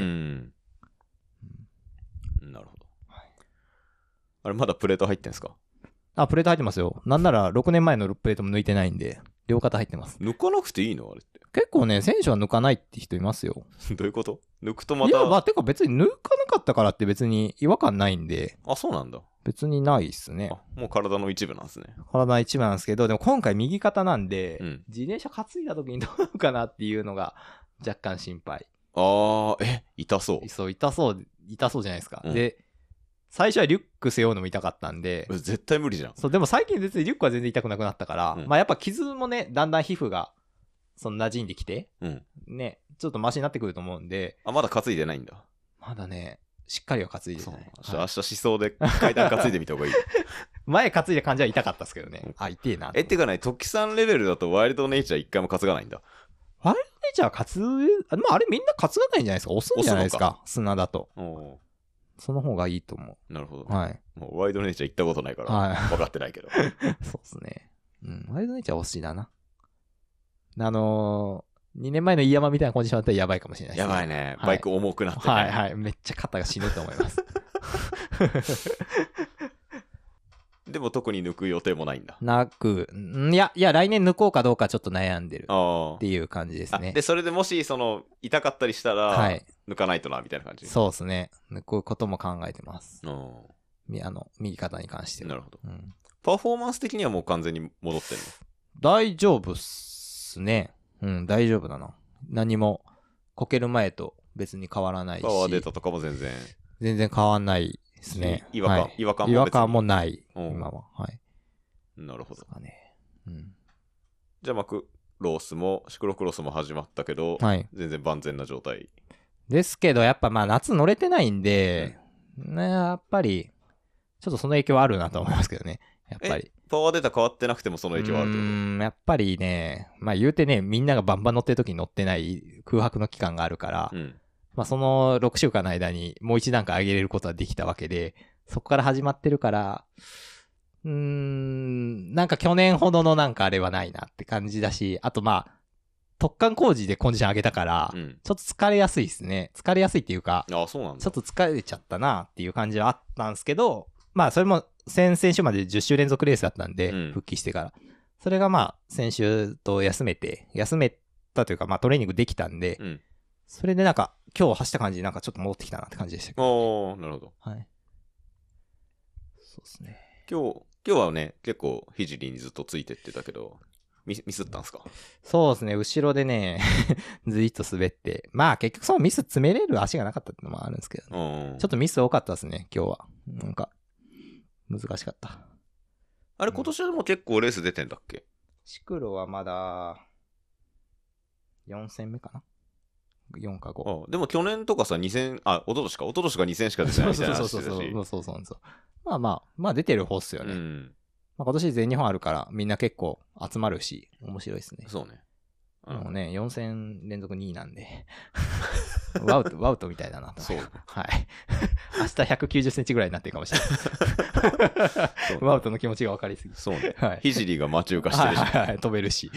なるほど。あれ、まだプレート入ってんすか？ プレート入ってますよ。なんなら6年前のプレートも抜いてないんで、両肩入ってます。 抜かなくていいのあれって。 結構ね、選手は抜かないって人いますよ。 どういうこと？抜くとまた。 いや、まあ、てか別に抜かなかったからって別に違和感ないんで。 あ、そうなんだ。 別にないっすね。 もう体の一部なんですね。 体の一部なんですけど、でも今回右肩なんで、自転車担いだ時にどうなのかなっていうのが若干心配。 痛そう。 そう、痛そうじゃないですか。で、最初はリュック背負うのも痛かったんで。 絶対無理じゃん。 そう、でも最近別にリュックは全然痛くなくなったから、まあやっぱ傷もね、だんだん皮膚がその馴染んできて、ね、ちょっとマシになってくると思うんで。 あ、まだ担いでないんだ。 まだね、しっかりは担いでない。 明日思想で階段担いでみた方がいい。 前担いだ感じは痛かったですけどね。あ、痛えな。 ってかね、トキさんレベルだとワイルドネイチャー一回も担がないんだ。 ワイルドネイチャーまああれみんな担がないんじゃないですか。押すんじゃないですか。砂だと。その方がいいと思う。なるほど。 はい。 もうワイルドネイチャー行ったことないから、分かってないけど。 そうですね。ワイルドネイチャー惜しいだな。2年前のイヤマみたいなコンディションだったらやばいかもしれないですね。 やばいね。バイク重くなってね。 はいはい。めっちゃ肩が死ぬと思います。 でも特に抜く予定もないんだ。 いや、来年抜こうかどうかちょっと悩んでるっていう感じですね。 で、それでもし、痛かったりしたら、抜かないとな、みたいな感じ。 そうですね。抜くことも考えてます。右肩に関しては。 なるほど。パフォーマンス的にはもう完全に戻ってるの？ 大丈夫っすね。大丈夫だな。何も、こける前と別に変わらないし。 パワーデータとかも全然変わんないですね。 違和感もない、今は。はい。 なるほど。 ね。 じゃあ、シクロクロスも始まったけど、全然万全な状態。 ですけど、やっぱ夏乗れてないんで、やっぱり、ちょっとその影響はあるなと思いますけどね。やっぱり。 パワーデータ変わってなくてもその影響はあるってこと？ やっぱりね、言うてね、みんながバンバン乗ってる時に乗ってない空白の期間があるから、その6週間の間にもう一段階上げれることはできたわけで、そこから始まってるから、なんか去年ほどのなんかあれはないなって感じだし、あと突貫工事でコンディション上げたから、ちょっと疲れやすいですね。疲れやすいっていうか、 そうなんだ。 ちょっと疲れちゃったなっていう感じはあったんですけど、それも先週まで10週連続レースだったんで、復帰してから。それが先週と休めたというか、トレーニングできたんで、それでなんか、今日走った感じでなんかちょっと戻ってきたなって感じでしたけど。 なるほど。 はい。そうですね。 今日はね、結構ひじりにずっとついてってたけど、ミスったんすか？ そうですね、後ろでね、ずいっと滑って。結局そのミス詰めれる足がなかったってのもあるんですけどね。ちょっとミス多かったですね、今日は。なんか、難しかった。 あれ、今年はもう結構レース出てんだっけ？ シクロはまだ、4戦目かな ?4 か5。 でも去年とかさ、2戦、一昨年が2戦しか出てないみたいな話してたし。 そう。出てる方っすよね。今年全日本あるからみんな結構集まるし、面白いですね。 そうね。 もうね、4戦連続2位なんで。ワウトみたいだなと。 そう。 はい。明日190センチぐらいになってるかもしれない。ワウトの気持ちが分かりすぎ。 そうね。はい。ひじりが待ち受かしてるし。 はい、飛べるし。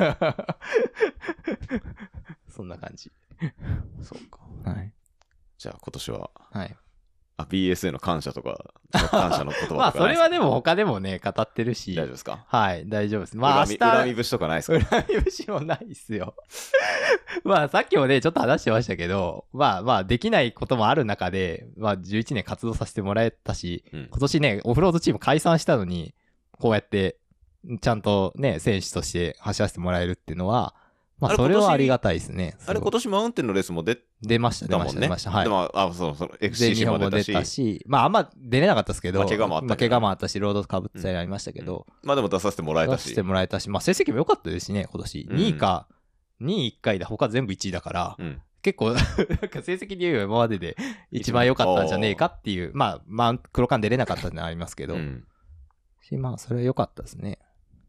そんな感じ。 そうか。 はい。 じゃあ今年は。 はい。 BS への感謝とか、感謝の言葉とか。 それはでも他でもね、語ってるし。 大丈夫ですか？ はい、大丈夫です。 恨み節とかないですか？ 恨み節もないっすよ。さっきもね、ちょっと話してましたけど、できないこともある中で、11年活動させてもらえたし、今年ね、オフロードチーム解散したのに、こうやって、ちゃんとね、選手として走らせてもらえるっていうのは、それはありがたいですね。 あれ今年マウンテンのレースも出ました。はい。 でも、 FCC も出たし、あんま出れなかったですけど、 怪我もあったし、ロードかぶってたりありましたけど。 でも出させてもらえたし。 成績も良かったですしね、今年。2位1回で他全部1位だから、結構、なんか成績で言えば今までで一番良かったんじゃねえかっていう、黒缶出れなかったってのはありますけど、それは良かったですね。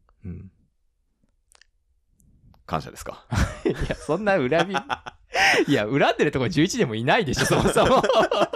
感謝ですか？ いや、そんな恨み。いや、恨んでるとこ11年もいないでしょ、そもそも。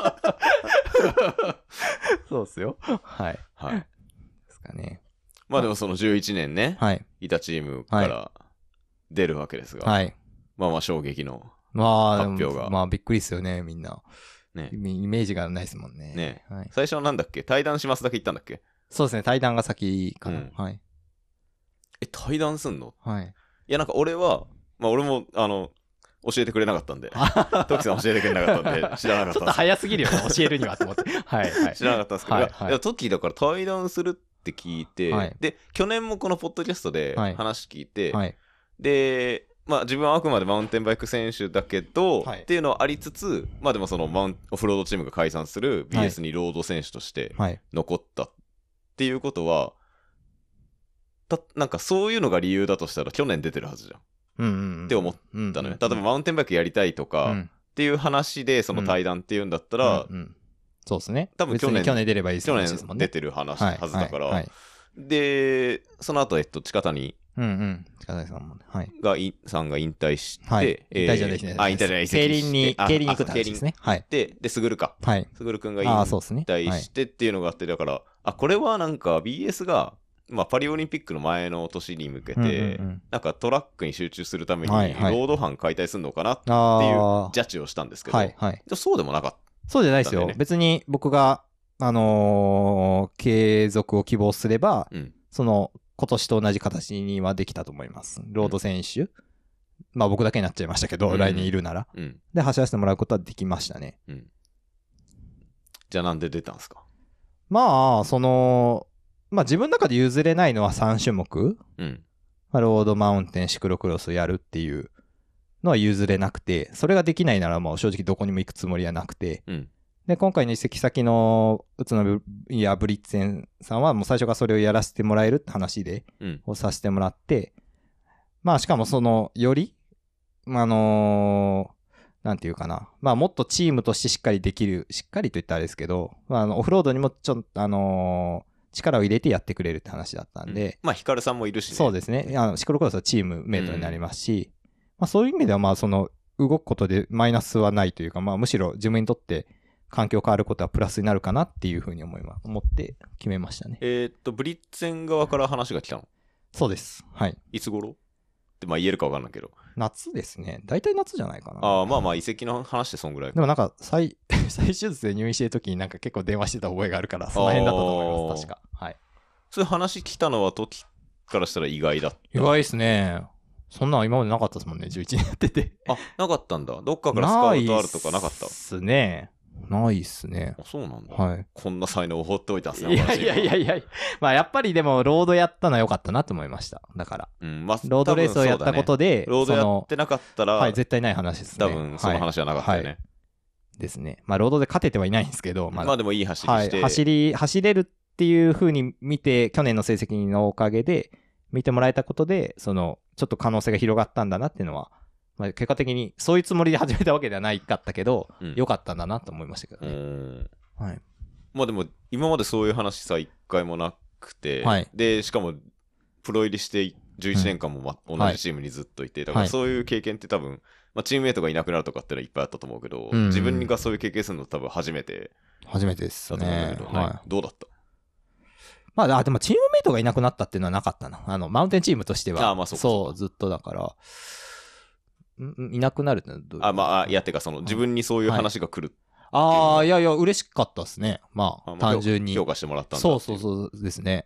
そうっすよ。はい。 はい。 ですかね。 でもその11年ね、いたチームから出るわけですが、 はい。 衝撃の発表が。 びっくりですよね、みんな。ね。イメージがないですもんね。 ね。最初はなんだっけ？対談しますだけ言ったんだっけ？ そうですね、対談が先かな。はい。 対談すんの？ はい。 いや、なんか俺は、俺も、教えてくれなかったんで。トキさん教えてくれなかったんで、知らなかった。 ちょっと早すぎるよね、教えるにはと思って。はい。 知らなかったんですけど、いや、トキだから対談するって聞いて、で、去年もこのポッドキャストで話聞いて、で、自分はあくまでマウンテンバイク選手だけど、っていうのはありつつ、でもそのオフロードチームが解散する BS にロード選手として残ったっていうことは、なんかそういうのが理由だとしたら去年出てるはずじゃん。 って思ったのよ。例えばマウンテンバイクやりたいとかっていう話でその対談っていうんだったら、 そうですね。 多分去年出ればいいですもんね。 去年出てる話はずだから。で、その後、近谷。 近谷さんもね。はい。 さんが引退して、 引退じゃないですね。 引退じゃないです競輪に行くって話ですね。はい。 で、すぐるか。 はい。 すぐるくんが引退してっていうのがあって、だから、これはなんか BS が、まあ、パリオリンピックの前の年に向けて、なんかトラックに集中するために、ロード班解体するのかなっていうジャッジをしたんですけど、そうでもなかった。 そうじゃないですよ。別に僕が、継続を希望すれば、その、今年と同じ形にはできたと思います。ロード選手。まあ僕だけになっちゃいましたけど、来年いるなら。で、走らせてもらうことはできましたね。 じゃあなんで出たんですか？ まあ、まあ自分の中で譲れないのは3種目。まあ、ロード、マウンテン、シクロクロスやるっていうのは譲れなくて、それができないならもう正直どこにも行くつもりはなくて、で、今回の移籍先の宇都宮ブリッツェンさんはもう最初からそれをやらせてもらえるって話で、をさせてもらって、まあしかもより、なんていうかな。まあもっとチームとしてしっかりと言ったらあれですけど、オフロードにもちょっと力を入れてやってくれるって話だったんで。 まあヒカルさんもいるしね。 そうですね。シクロクロスはチームメイトになりますし、まあそういう意味ではまあ動くことでマイナスはないというか、まあむしろ自分にとって環境変わることはプラスになるかなっていうふうに思って決めましたね。 ブリッツェン側から話が来たの？ そうです。はい。 いつ頃ってまあ言えるか分かんないけど。 夏ですね。大体夏じゃないかな。 まあ移籍の話でそんぐらい。 でもなんか再手術で入院してる時になんか結構電話してた覚えがあるから、その辺だったと思います。確か。はい。 そういう話来たのは時からしたら意外だった。 意外ですね。そんなの今までなかったですもんね。11年やってて。 なかったんだ。どっかからスカウトあるとかなかった？ ですね。ないっすね。 そうなんだ。 はい。 こんな才能を放っておいたんですね。 いや。まあやっぱりでもロードやったのは良かったなと思いました。だから。まあ、ロードレースをやったことで、 ロードやってなかったら、 はい、絶対ない話ですね。 多分その話はなかったよね。 ですね。まあロードで勝ててはいないんですけど、 まあでもいい走りして。 走れるっていう風に見て、去年の成績のおかげで見てもらえたことで、ちょっと可能性が広がったんだなっていうのは、まあ、結果的にそういうつもりで始めたわけではないかったけど、良かったんだなと思いましたけどね。はい。 まあでも今までそういう話さ一回もなくて、 はい、 でしかもプロ入りして11年間も同じチームにずっといて、だからそういう経験って多分、まあ、チームメイトがいなくなるとかってのはいっぱいあったと思うけど、自分がそういう経験するの多分初めてですね。 だと思うんだけど、はい、どうだった？ まあでもチームメイトがいなくなったっていうのはなかったな。マウンテンチームとしては。 まあそうずっとだから。いなくなるってのはどういう？ まあ、いや、てか自分にそういう話が来る。 いや、嬉しかったですね。まあ、単純に。 評価してもらったんだ。 そうですね。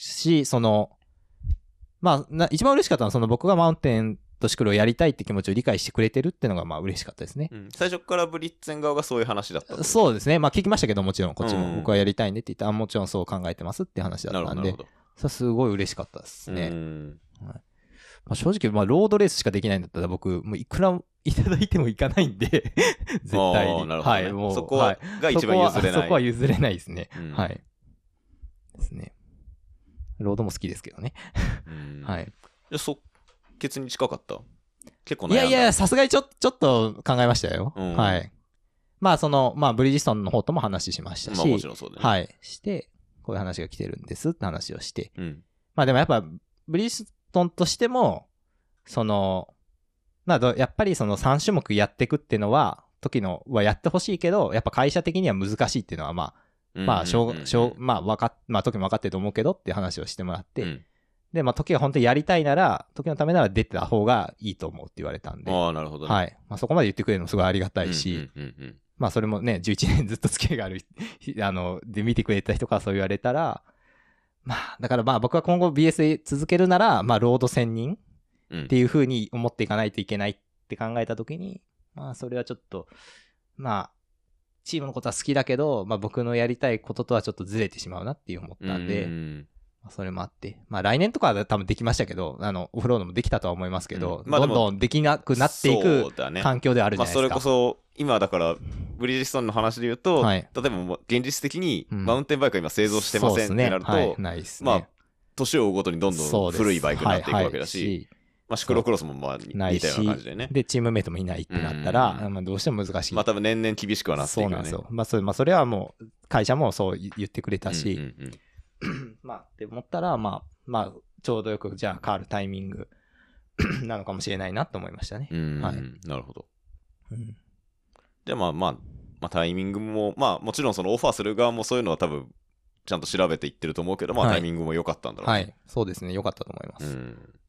まあ、一番嬉しかったのは、僕がマウンテンとシクロをやりたいって気持ちを理解してくれてるっていうのが、まあ、嬉しかったですね。 最初からブリッツェン側がそういう話だった。 そうですね。まあ、聞きましたけど、もちろん、こっちも僕はやりたいねって言って、もちろんそう考えてますって話だったんで、すごい嬉しかったですね。まあ、正直、まあ、ロードレースしかできないんだったら僕、もういくらいただいてもいかないんで、絶対に。 はい、もう。そこが一番譲れない。 そこは譲れないですね。はい。ですね。ロードも好きですけどね。はい。 即決に近かった？結構悩んだ。 いや、さすがにちょっと考えましたよ。はい。まあ、まあ、ブリヂストンの方とも話しましたし。まあ、 もちろんそうだね。 はい。して、こういう話が来てるんですって話をして。まあ、でもやっぱ、ブリヂストンとしても、まあ、やっぱり3種目やっていくっていうのは、やってほしいけど、やっぱ会社的には難しいっていうのは、まあ、まあ、時も分かってると思うけどっていう話をしてもらって、で、まあ、時が本当にやりたいなら、時のためなら出てた方がいいと思うって言われたんで。 なるほどね。 はい。まあ、そこまで言ってくれるのすごいありがたいし、まあ、それもね、11年ずっと付き合いがある、で見てくれた人からそう言われたら、まあ、だからまあ、僕は今後 BS 続けるなら、まあ、ロード専任っていう風に思っていかないといけないって考えたときに、まあそれはちょっと、まあ、チームのことは好きだけど、まあ僕のやりたいこととはちょっとずれてしまうなっていう思ったんで、それもあって。まあ来年とかは多分できましたけど、オフロードもできたとは思いますけど、どんどんできなくなっていく環境であるじゃないですか。 それこそ、今だから、ブリヂストンの話で言うと、例えば現実的にマウンテンバイクは今製造してませんってなると、まあ、年を追うごとにどんどん古いバイクになっていくわけだし、 まあ、シクロクロスもまあ似たような感じでね。 で、チームメイトもいないってなったら、まあ、どうしても難しい。 まあ、多分年々厳しくはなっていくよね。 そうなんですよ。まあ、それはもう、会社もそう言ってくれたし、まあ、って思ったら、まあ、ちょうどよく、じゃあ変わるタイミングなのかもしれないなと思いましたね。はい。 なるほど。で、まあ、タイミングも、まあ、もちろんそのオファーする側もそういうのは多分、ちゃんと調べていってると思うけど、まあ、タイミングも良かったんだろうね。 はい。そうですね。良かったと思います。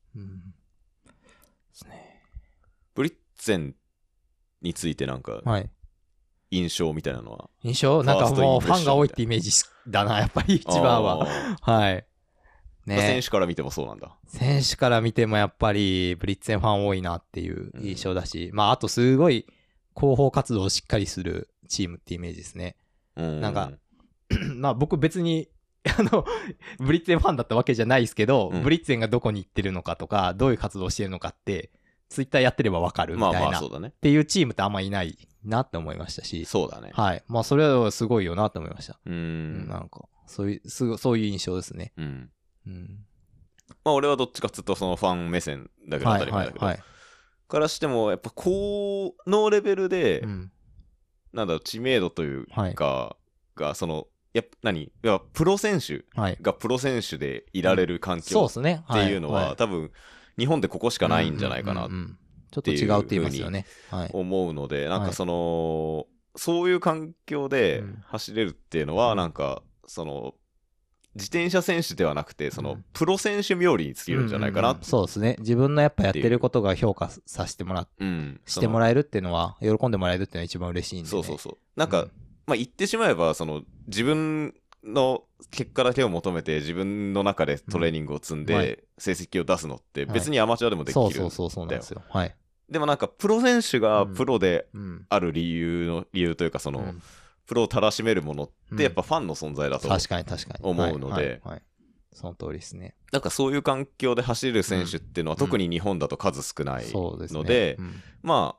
ですね。 ブリッツェンについてなんか、印象みたいなのは。 印象なんかもうファンが多いってイメージだな、やっぱり一番は。はい。 ね。選手から見てもそうなんだ。 選手から見てもやっぱりブリッツェンファン多いなっていう印象だし、まああとすごい広報活動をしっかりするチームってイメージですね。なんか、まあ僕別に、ブリッツェンファンだったわけじゃないですけど、ブリッツェンがどこに行ってるのかとか、どういう活動をしてるのかって、ツイッターやってればわかるみたいな。まあまあそうだね。っていうチームってあんまいないなって思いましたし。 そうだね。 はい。まあそれはすごいよなって思いました。なんか、そういう印象ですね。 まあ俺はどっちかっていうとそのファン目線だけど当たり前だけど。からしても、やっぱこのレベルで、なんだろう、知名度というか、が、その、プロ選手がプロ選手でいられる環境っていうのは、多分、日本でここしかないんじゃないかなっていうふうに思うので、なんかその、そういう環境で走れるっていうのは、なんか、その、自転車選手ではなくて、その、プロ選手冥利に尽きるんじゃないかな。 そうですね。自分のやっぱやってることが評価させてもらしてもらえるっていうのは、喜んでもらえるっていうのは一番嬉しいんで。 そう。なんか、まあ、言ってしまえば、その、自分の結果だけを求めて、自分の中でトレーニングを積んで、成績を出すのって、別にアマチュアでもできるんだよ。 そうなんですよ。はい。 でもなんか、プロ選手がプロである理由というか、その、プロをたらしめるものってやっぱファンの存在だと思うので、 その通りですね。 なんかそういう環境で走れる選手っていうのは特に日本だと数少ないので、ま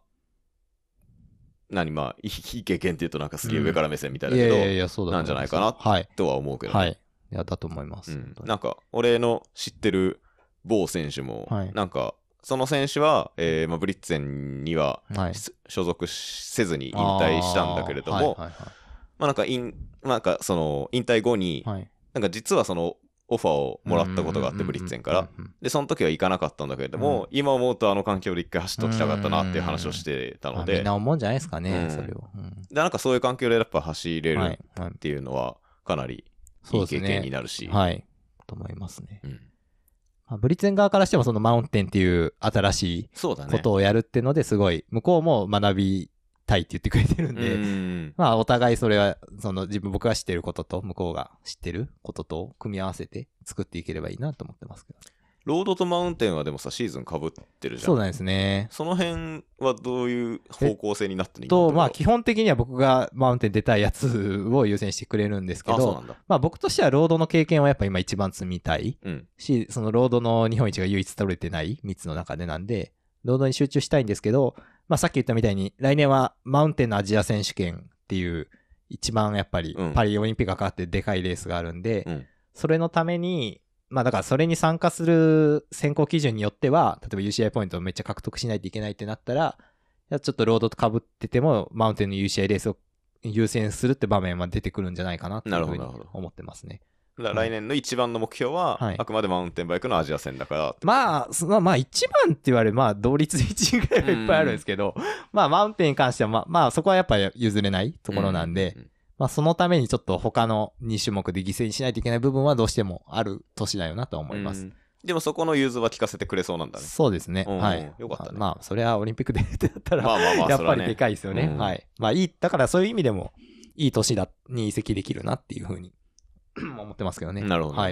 あ、いい経験っていうとなんかすげえ上から目線みたいだけど、なんじゃないかなとは思うけど。 はい。いや、だと思います。 なんか、俺の知ってる某選手も、なんか、その選手は、まあ、ブリッツェンには所属せずに引退したんだけれども、まあなんかその引退後に、なんか実はそのオファーをもらったことがあって、ブリッツェンから。で、その時は行かなかったんだけれども、今思うとあの環境で一回走っときたかったなっていう話をしてたので。 みんな思うんじゃないですかね、それを。 で、なんかそういう環境でやっぱ走れるっていうのは、かなりいい経験になるし。 はい。と思いますね。ブリッツェン側からしてもそのマウンテンっていう新しいことをやるっていうのですごい、向こうも学びたいって言ってくれてるんで、まあお互いそれは、僕が知ってることと向こうが知ってることと組み合わせて作っていければいいなと思ってますけど。 ロードとマウンテンはでもさ、シーズン被ってるじゃん。 そうなんですね。 その辺はどういう方向性になってるの？まあ基本的には僕がマウンテン出たいやつを優先してくれるんですけど、まあ僕としてはロードの経験はやっぱ今一番積みたいし、そのロードの日本一が唯一取れてない3つの中でなんで、ロードに集中したいんですけど、まあさっき言ったみたいに来年はマウンテンのアジア選手権っていう一番やっぱりパリオリンピックがかかってでかいレースがあるんで、それのために、まあだからそれに参加する選考基準によっては、例えば UCI ポイントをめっちゃ獲得しないといけないってなったら、ちょっとロードと被ってても、マウンテンの UCI レースを優先するって場面は出てくるんじゃないかなっていうふうに思ってますね。 だから来年の一番の目標は、あくまでマウンテンバイクのアジア戦だから。 まあ一番って言われる、まあ同率1位ぐらいはいっぱいあるんですけど、まあマウンテンに関してはまあそこはやっぱり譲れないところなんで、まあそのためにちょっと他の2種目で犠牲にしないといけない部分はどうしてもある年だよなと思います。 でもそこの融通は聞かせてくれそうなんだね。 そうですね。はい。 よかったね。 まあそれはオリンピックでってなったら、やっぱりでかいですよね。はい。まあだからそういう意味でもいい年に移籍できるなっていうふうに思ってますけどね。 なるほど。はい。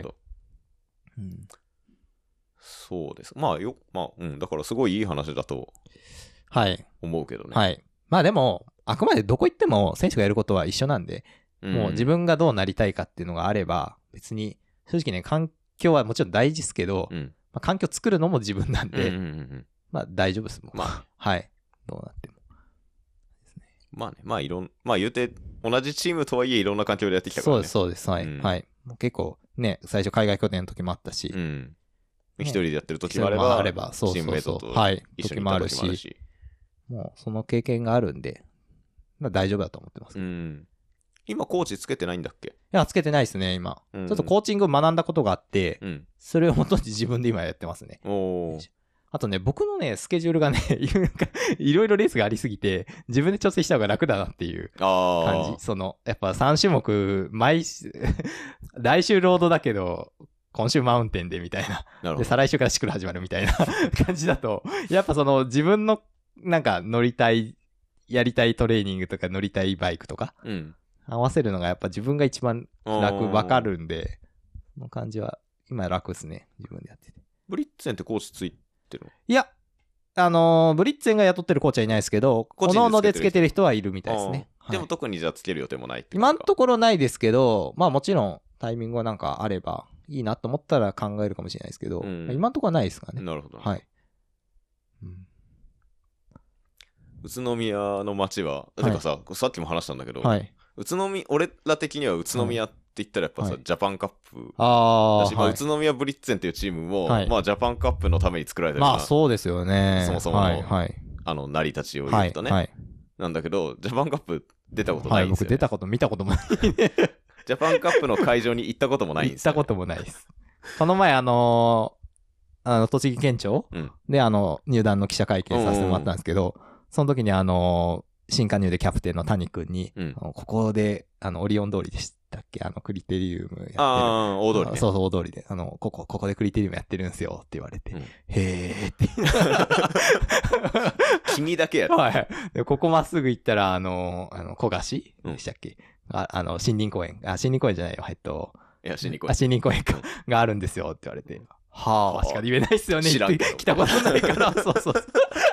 そうです。まあだからすごいいい話だと思うけどね。 はい。まあでも、あくまでどこ行っても選手がやることは一緒なんで、もう自分がどうなりたいかっていうのがあれば、別に、正直ね、環境はもちろん大事ですけど、まあ、環境作るのも自分なんで、まあ大丈夫ですもん。まあ、はい。どうなっても。 まあね、まあ言うて、同じチームとはいえいろんな環境でやってきたからね。 そうです。はい。はい。結構ね、最初海外拠点の時もあったし、 一人でやってる時もあれば、チームメイトと一緒にいた時もあるし。 もうその経験があるんで、大丈夫だと思ってます。 今コーチつけてないんだっけ？いや、つけてないですね、今。ちょっとコーチングを学んだことがあって、それをもとに自分で今やってますね。あとね、僕のね、スケジュールがね、いろいろレースがありすぎて、自分で調整した方が楽だなっていう感じ。やっぱ3種目、来週ロードだけど、今週マウンテンでみたいな。で、再来週からシクル始まるみたいな感じだと、やっぱ自分のなんかやりたいトレーニングとか乗りたいバイクとか、合わせるのがやっぱ自分が一番わかるんで、その感じは今楽ですね、自分でやってて。 ブリッツェンってコーチついてるの？ いや、ブリッツェンが雇ってるコーチはいないですけど、各々でつけてる人はいるみたいですね。 でも特にじゃあつける予定もないって今のところないですけど、まあもちろんタイミングがなんかあればいいなと思ったら考えるかもしれないですけど、今のところはないですかね。 なるほど。 はい。 宇都宮の街は、てかさっきも話したんだけど、俺ら的には宇都宮って言ったらやっぱさ、ジャパンカップだし、宇都宮ブリッツェンっていうチームも、まあジャパンカップのために作られてるまあそうですよね。 そもそもの、成り立ちを言うとね。なんだけど、ジャパンカップ出たことないんですよ。 僕出たこと見たこともない。 ジャパンカップの会場に行ったこともないんですよ。 行ったこともないです。この前栃木県庁で入団の記者会見させてもらったんですけど、その時に新加入でキャプテンの谷くんに、ここで、オリオン通りでしたっけ？クリテリウムやってる。 大通りね。 そうそう、大通りで。ここでクリテリウムやってるんすよって言われて、へーって。 君だけやろ。 はい。で、ここまっすぐ行ったら、小菓子でしたっけ？森林公園。森林公園じゃないよ。 いや、森林公園。 森林公園があるんですよって言われて、はぁ、しか言えないっすよねって来たことないから、そうそう。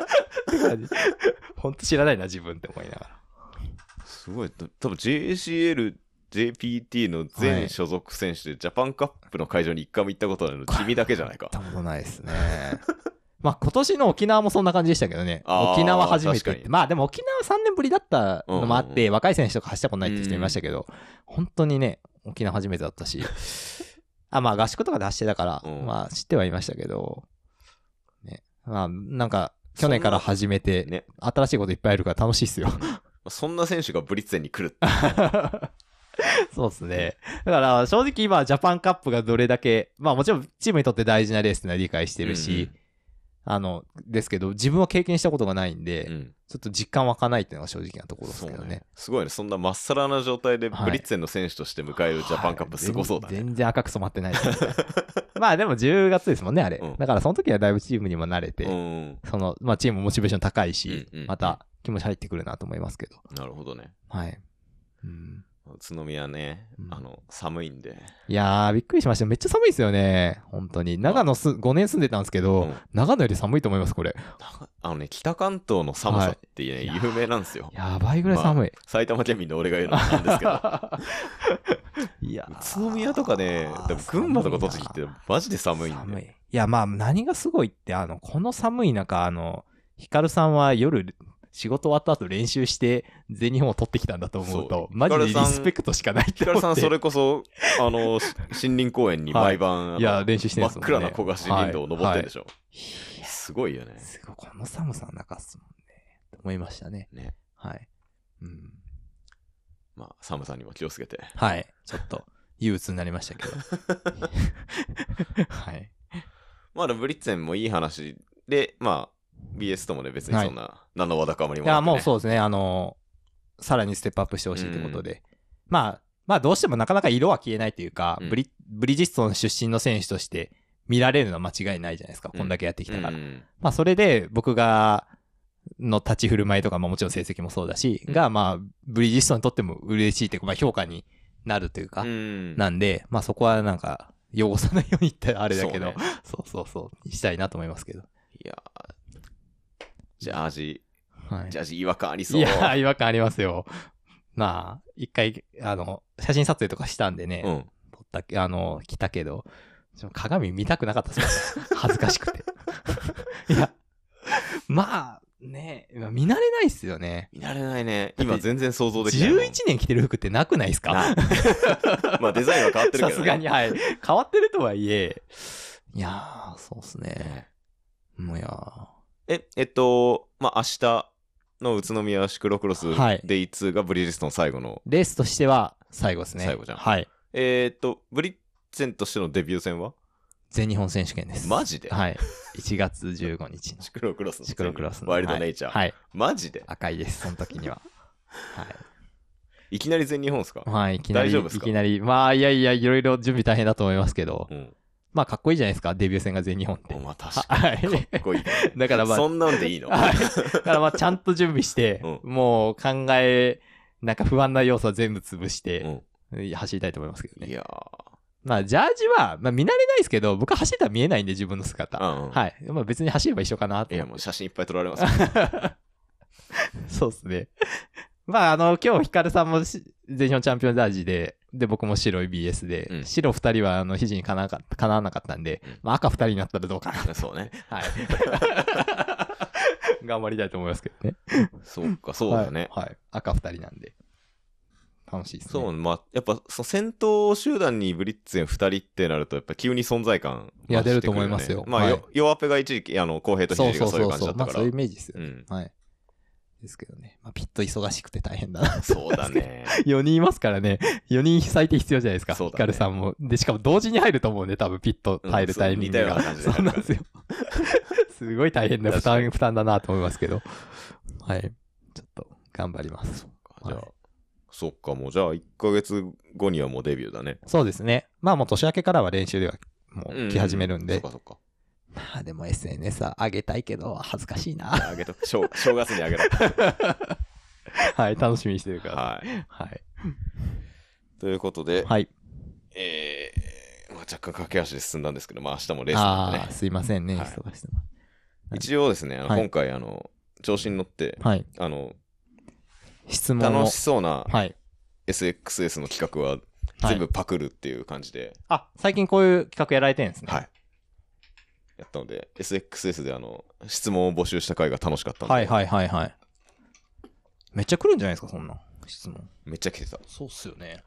ほんと知らないな、自分って思いながら。 すごい。多分 JCL、JPT の全所属選手でジャパンカップの会場に一回も行ったことないの君だけじゃないか。 行ったことないですね。まあ今年の沖縄もそんな感じでしたけどね。沖縄初めて。まあでも沖縄3年ぶりだったのもあって、若い選手とか走ったことないって人いましたけど、本当にね、沖縄初めてだったし。まあ合宿とかで走ってたから、まあ知ってはいましたけど、ね。まあなんか、去年から始めて、ね、新しいこといっぱいあるから楽しいっすよ。 そんな選手がブリッツェンに来るって。 そうですね。だから正直今ジャパンカップがどれだけ、まあもちろんチームにとって大事なレースってのは理解してるし、ですけど自分は経験したことがないんで、ちょっと実感湧かないっていうのが正直なところですけどね。 すごいね。そんなまっさらな状態でブリッツェンの選手として迎えるジャパンカップすごそうだね。 全然赤く染まってない。まあでも10月ですもんね、あれ。だからその時はだいぶチームにも慣れて、まあチームモチベーション高いし、また気持ち入ってくるなと思いますけど。 なるほどね。 はい。 宇都宮ね、寒いんで。 いやー、びっくりしました。めっちゃ寒いですよね。本当に。長野5年住んでたんですけど、長野より寒いと思います、これ。 北関東の寒さってね、有名なんですよ。 やばいぐらい寒い。 埼玉県民の俺が言うのなんですけど。いや、宇都宮とかね、群馬とか栃木ってマジで寒いんで。 いや、まあ、何がすごいって、この寒い中、ヒカルさんは夜、仕事終わった後練習して全日本を取ってきたんだと思うと、マジでリスペクトしかないって思って。 ヒカルさんそれこそ、森林公園に毎晩、 練習してるんですもんね。 真っ暗な小菓子林道を登ってるでしょ。すごいよね。 すごい、この寒さの中っすもんね。と思いましたね。はい。 まあ、寒さにも気をつけて。 はい。ちょっと、憂鬱になりましたけど。はい。 まだブリッツェンもいい話で、まあ、BS ともね、別にそんな、何のわだかまりもなく、ね。いや、 もうそうですね。さらにステップアップしてほしいということで。まあ、どうしてもなかなか色は消えないというか、ブリヂストン出身の選手として見られるのは間違いないじゃないですか。こんだけやってきたから。まあ、それで僕の立ち振る舞いとかももちろん成績もそうだし、まあ、ブリヂストンにとっても嬉しいというか、まあ、評価になるというか、なんで、まあ、そこはなんか、汚さないように言ったらあれだけど、そうしたいなと思いますけど。 いやジャージ違和感ありそう。 いや、違和感ありますよ。まあ、一回、写真撮影とかしたんでね、着たけど、鏡見たくなかったですよ。恥ずかしくて。いや、まあ、ね、見慣れないっすよね。 見慣れないね。今全然想像できない。 11年着てる服ってなくないですか？ まあデザインは変わってるけどね。 さすがに、はい。変わってるとはいえ、 いやー、そうっすね。もうやまあ、明日の宇都宮シクロクロスデイ2がブリヂストン最後の。 レースとしては最後ですね。 最後じゃん。 はい。 ブリッツェンとしてのデビュー戦は全日本選手権です。 マジで？ はい。1月15日の。 シクロクロスの。 シクロクロスの。 ワイルドネイチャー。 はい。 マジで？ 赤いです、その時には。はい。 いきなり全日本ですか？ はい、いきなり。 大丈夫ですか？ いきなり。まあ、いろいろ準備大変だと思いますけど。 うん。 まあ、かっこいいじゃないですか、デビュー戦が全日本って。 まあ、確かに。かっこいい。 だからまあ。 そんなんでいいの？ はい。だからまあ、ちゃんと準備して、もうなんか不安な要素は全部潰して、走りたいと思いますけどね。 いやまあ、ジャージは、まあ、見慣れないですけど、僕は走ったら見えないんで、自分の姿。はい。まあ、別に走れば一緒かなと。 いや、もう写真いっぱい撮られますそうですね。まあ、今日、ヒカルさんも全日本チャンピオンジャージで、僕も白い BS で、白2人は、肘にかなわなかったんで、まあ、赤2人になったらどうかな。 そうね。 はい。頑張りたいと思いますけどね。 そうか、そうだね。 はい。赤2人なんで。楽しいですね。 そう、まあ、やっぱ、先頭集団にブリッツェン2人ってなると、やっぱ急に存在感、 いや、出ると思いますよ。 まあ、ヨアペが一時期、公平と肘がそういう感じだったから。 まあ、そういうイメージですよ。はい。ですけどね。まあ、ピット忙しくて大変だな。 そうだね。 4人いますからね。4人最低必要じゃないですか。 そうだね。 ヒカルさんも。で、しかも同時に入ると思うね。多分ピット入るタイミングが。 似たような感じで。 そうなんですよ。すごい大変な負担だなと思いますけど。はい。ちょっと頑張ります。 じゃあ、そっか、もうじゃあ1ヶ月後にはもうデビューだね。 そうですね。まあもう年明けからは練習ではもう来始めるんで。 そっかそっか。 まあでも SNS は上げたいけど恥ずかしいな。 上げと正月に上げろ。 はい、楽しみにしてるから。 はい。 はい。 ということで、 はい。 まあ、若干駆け足で進んだんですけど、まあ明日もレースなんでね。 すいませんね、忙しい。 一応ですね、今回調子に乗って、 はい、質問楽しそうな、 はい、 SXS の企画は全部パクるっていう感じで。 最近こういう企画やられてるんですね。 はい。やったので、SXS で質問を募集した回が楽しかったんで。 はい。めっちゃ来るんじゃないですか、そんな質問。 めっちゃ来てた。 そうっすよね。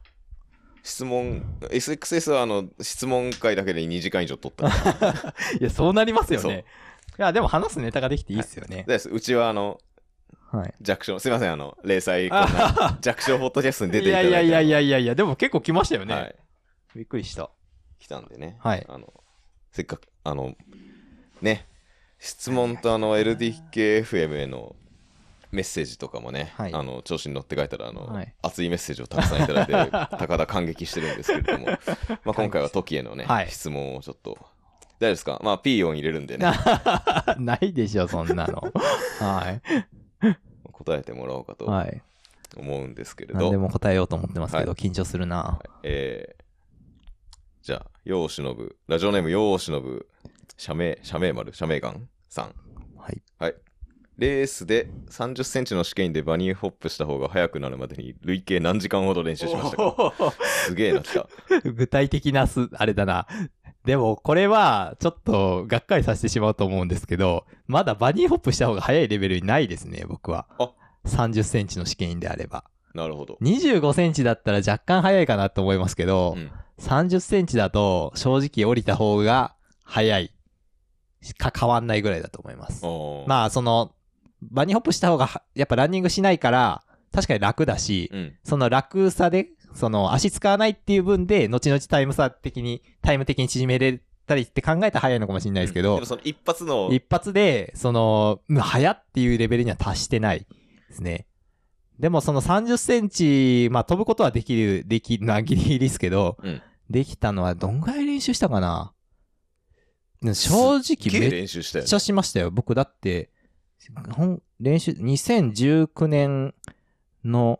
SXS は質問会だけで2時間以上取った。 いや、そうなりますよね。いや、でも話すネタができていいっすよね。 うちは弱小、すいません、零細、弱小ポッドキャストに出ていただいて。 いや、でも結構来ましたよね。はい。びっくりした。 来たんでね。 はい。 せっかく、ね、質問とLDKFM へのメッセージとかもね、はい、調子に乗って書いたら、熱いメッセージをたくさんいただいて、高田感激してるんですけれども、まあ今回はトキへのね、質問をちょっと、大丈夫ですか？まあ、P 音入れるんでね。 ないでしょ、そんなの。はい。 答えてもらおうかと思うんですけれど。 何でも答えようと思ってますけど、緊張するな。 じゃあ、世を忍ぶ、ラジオネーム世を忍ぶ、社名ガンさん。 はい。 はい。レースで30センチの試験でバニーホップした方が速くなるまでに累計何時間ほど練習しましたか？すげえな、来た。 具体的なあれだな。でも、これは、ちょっと、がっかりさせてしまうと思うんですけど、まだバニーホップした方が早いレベルにないですね、僕は。30センチの試験員であれば。 なるほど。 25センチだったら若干早いかなと思いますけど、30センチだと、正直降りた方が早いか変わんないぐらいだと思います。まあ、バニーホップした方が、やっぱランニングしないから、確かに楽だし、その楽さで、足使わないっていう分で、後々タイム的に縮めれたりって考えたら早いのかもしれないですけど、 でも一発で、早っていうレベルには達してないですね。でも30センチ、まあ飛ぶことはできる、ギリギリですけど、できたのはどんぐらい練習したかな？正直めっちゃしましたよ。僕だって、練習、2019年の、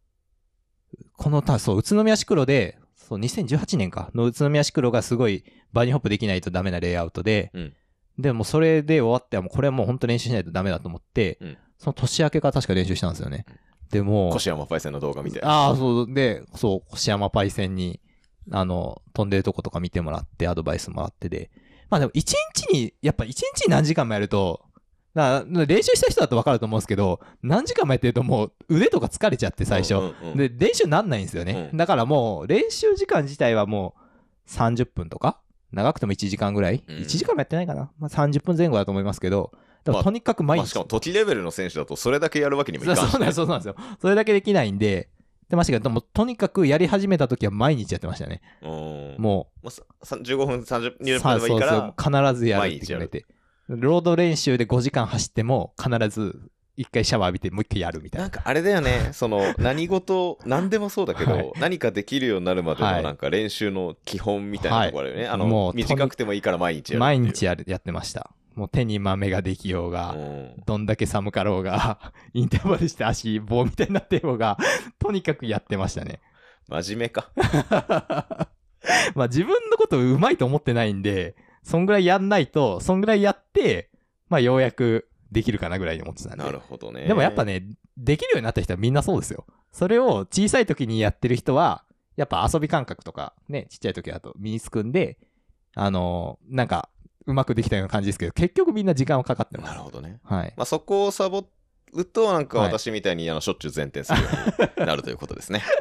そう、宇都宮シクロで、そう、2018年かの宇都宮シクロがすごいバニーホップできないとダメなレイアウトで、でもそれで終わって、もうこれはもう本当練習しないとダメだと思って、その年明けから確か練習したんですよね。でも、 越山パイセンの動画見て。 そうで、越山パイセンに、飛んでるとことか見てもらって、アドバイスもらってで、まあでも一日に何時間もやると、練習した人だと分かると思うんですけど、何時間もやってるともう腕とか疲れちゃって最初。で、練習なんないんですよね。だからもう練習時間自体はもう30分とか長くても1時間ぐらい、1時間もやってないかな、まあ、30分前後だと思いますけど、でもとにかく毎日、 しかも時レベルの選手だとそれだけやるわけにもいかんし、ね、 そうなんですよ。それだけできないんで、でましたけど、もとにかくやり始めた時は毎日やってましたね。もう 15分30分でもいいから必ずやるって決めて、ロード練習で5時間走っても必ず一回シャワー浴びてもう一回やるみたいな。 なんかあれだよね、その何でもそうだけど、はい、何かできるようになるまでのなんか練習の基本みたいなところあるよね。はい、もう短くてもいいから毎日やる。 毎日やってました。もう手に豆ができようが、どんだけ寒かろうが、インターバルして足棒みたいになってようが、とにかくやってましたね。 真面目か。 まあ自分のことうまいと思ってないんで、そんぐらいやんないと、そんぐらいやって、まあようやくできるかなぐらいに思ってたんで。 なるほどね。 でもやっぱね、できるようになった人はみんなそうですよ。それを小さい時にやってる人は、やっぱ遊び感覚とか、ね、ちっちゃい時だと身につくんで、なんか、うまくできたような感じですけど、結局みんな時間はかかってます。 なるほどね。 はい。 まあそこをサボると、なんか私みたいにしょっちゅう前転するようになるということですね。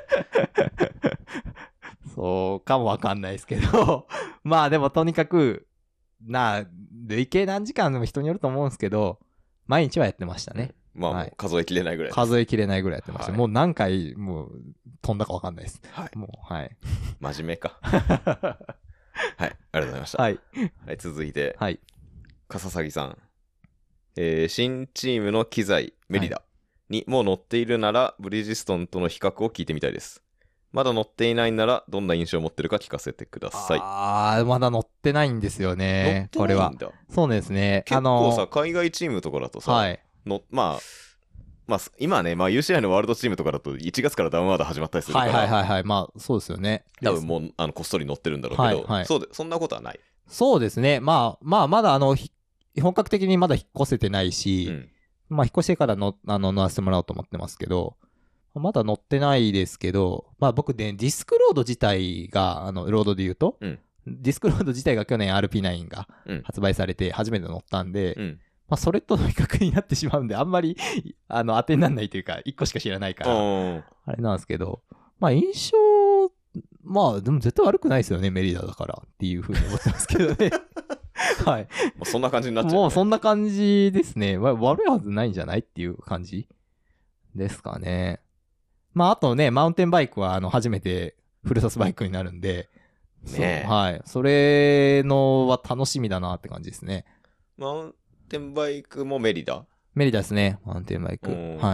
そうかもわかんないですけど、まあでもとにかく、累計何時間でも人によると思うんですけど、毎日はやってましたね。 まあ、はい、数えきれないぐらい。 数えきれないぐらいやってました。はい、もう何回、もう飛んだかわかんないです。 はい。 もう、はい。 真面目か。はい、ありがとうございました。 はい。 はい、続いて、 はい。 笠崎さん。新チームの機材、メリダにもう乗っているなら、ブリヂストンとの比較を聞いてみたいです。まだ乗っていないなら、どんな印象を持ってるか聞かせてください。 まだ乗ってないんですよね。これは。そうですね。 結構さ、海外チームとかだとさ、はい、まあ、今ね、まあ UCI のワールドチームとかだと1月からダウンワード始まったりするから。 はい。まあ、そうですよね。 多分もう、こっそり乗ってるんだろうけど、はい、そんなことはない。 そうですね。まあ、まだ本格的にまだ引っ越せてないし、まあ、引っ越してから乗らせてもらおうと思ってますけど、まだ乗ってないですけど、まあ僕ね、ディスクロード自体が、ロードで言うと、ディスクロード自体が去年 RP9 が発売されて初めて乗ったんで、まあそれとの比較になってしまうんで、あんまり、当てにならないというか、1個しか知らないから、あれなんですけど、まあ印象、まあでも絶対悪くないですよね、メリダだからっていうふうに思ってますけどね。はい。 もうそんな感じになっちゃう、ね。 もうそんな感じですね。悪いはずないんじゃないっていう感じですかね。まああとね、マウンテンバイクは初めてフルサスバイクになるんで、 ね、 はい。それのは楽しみだなって感じですね。 マウンテンバイクもメリダですね、マウンテンバイク。はい。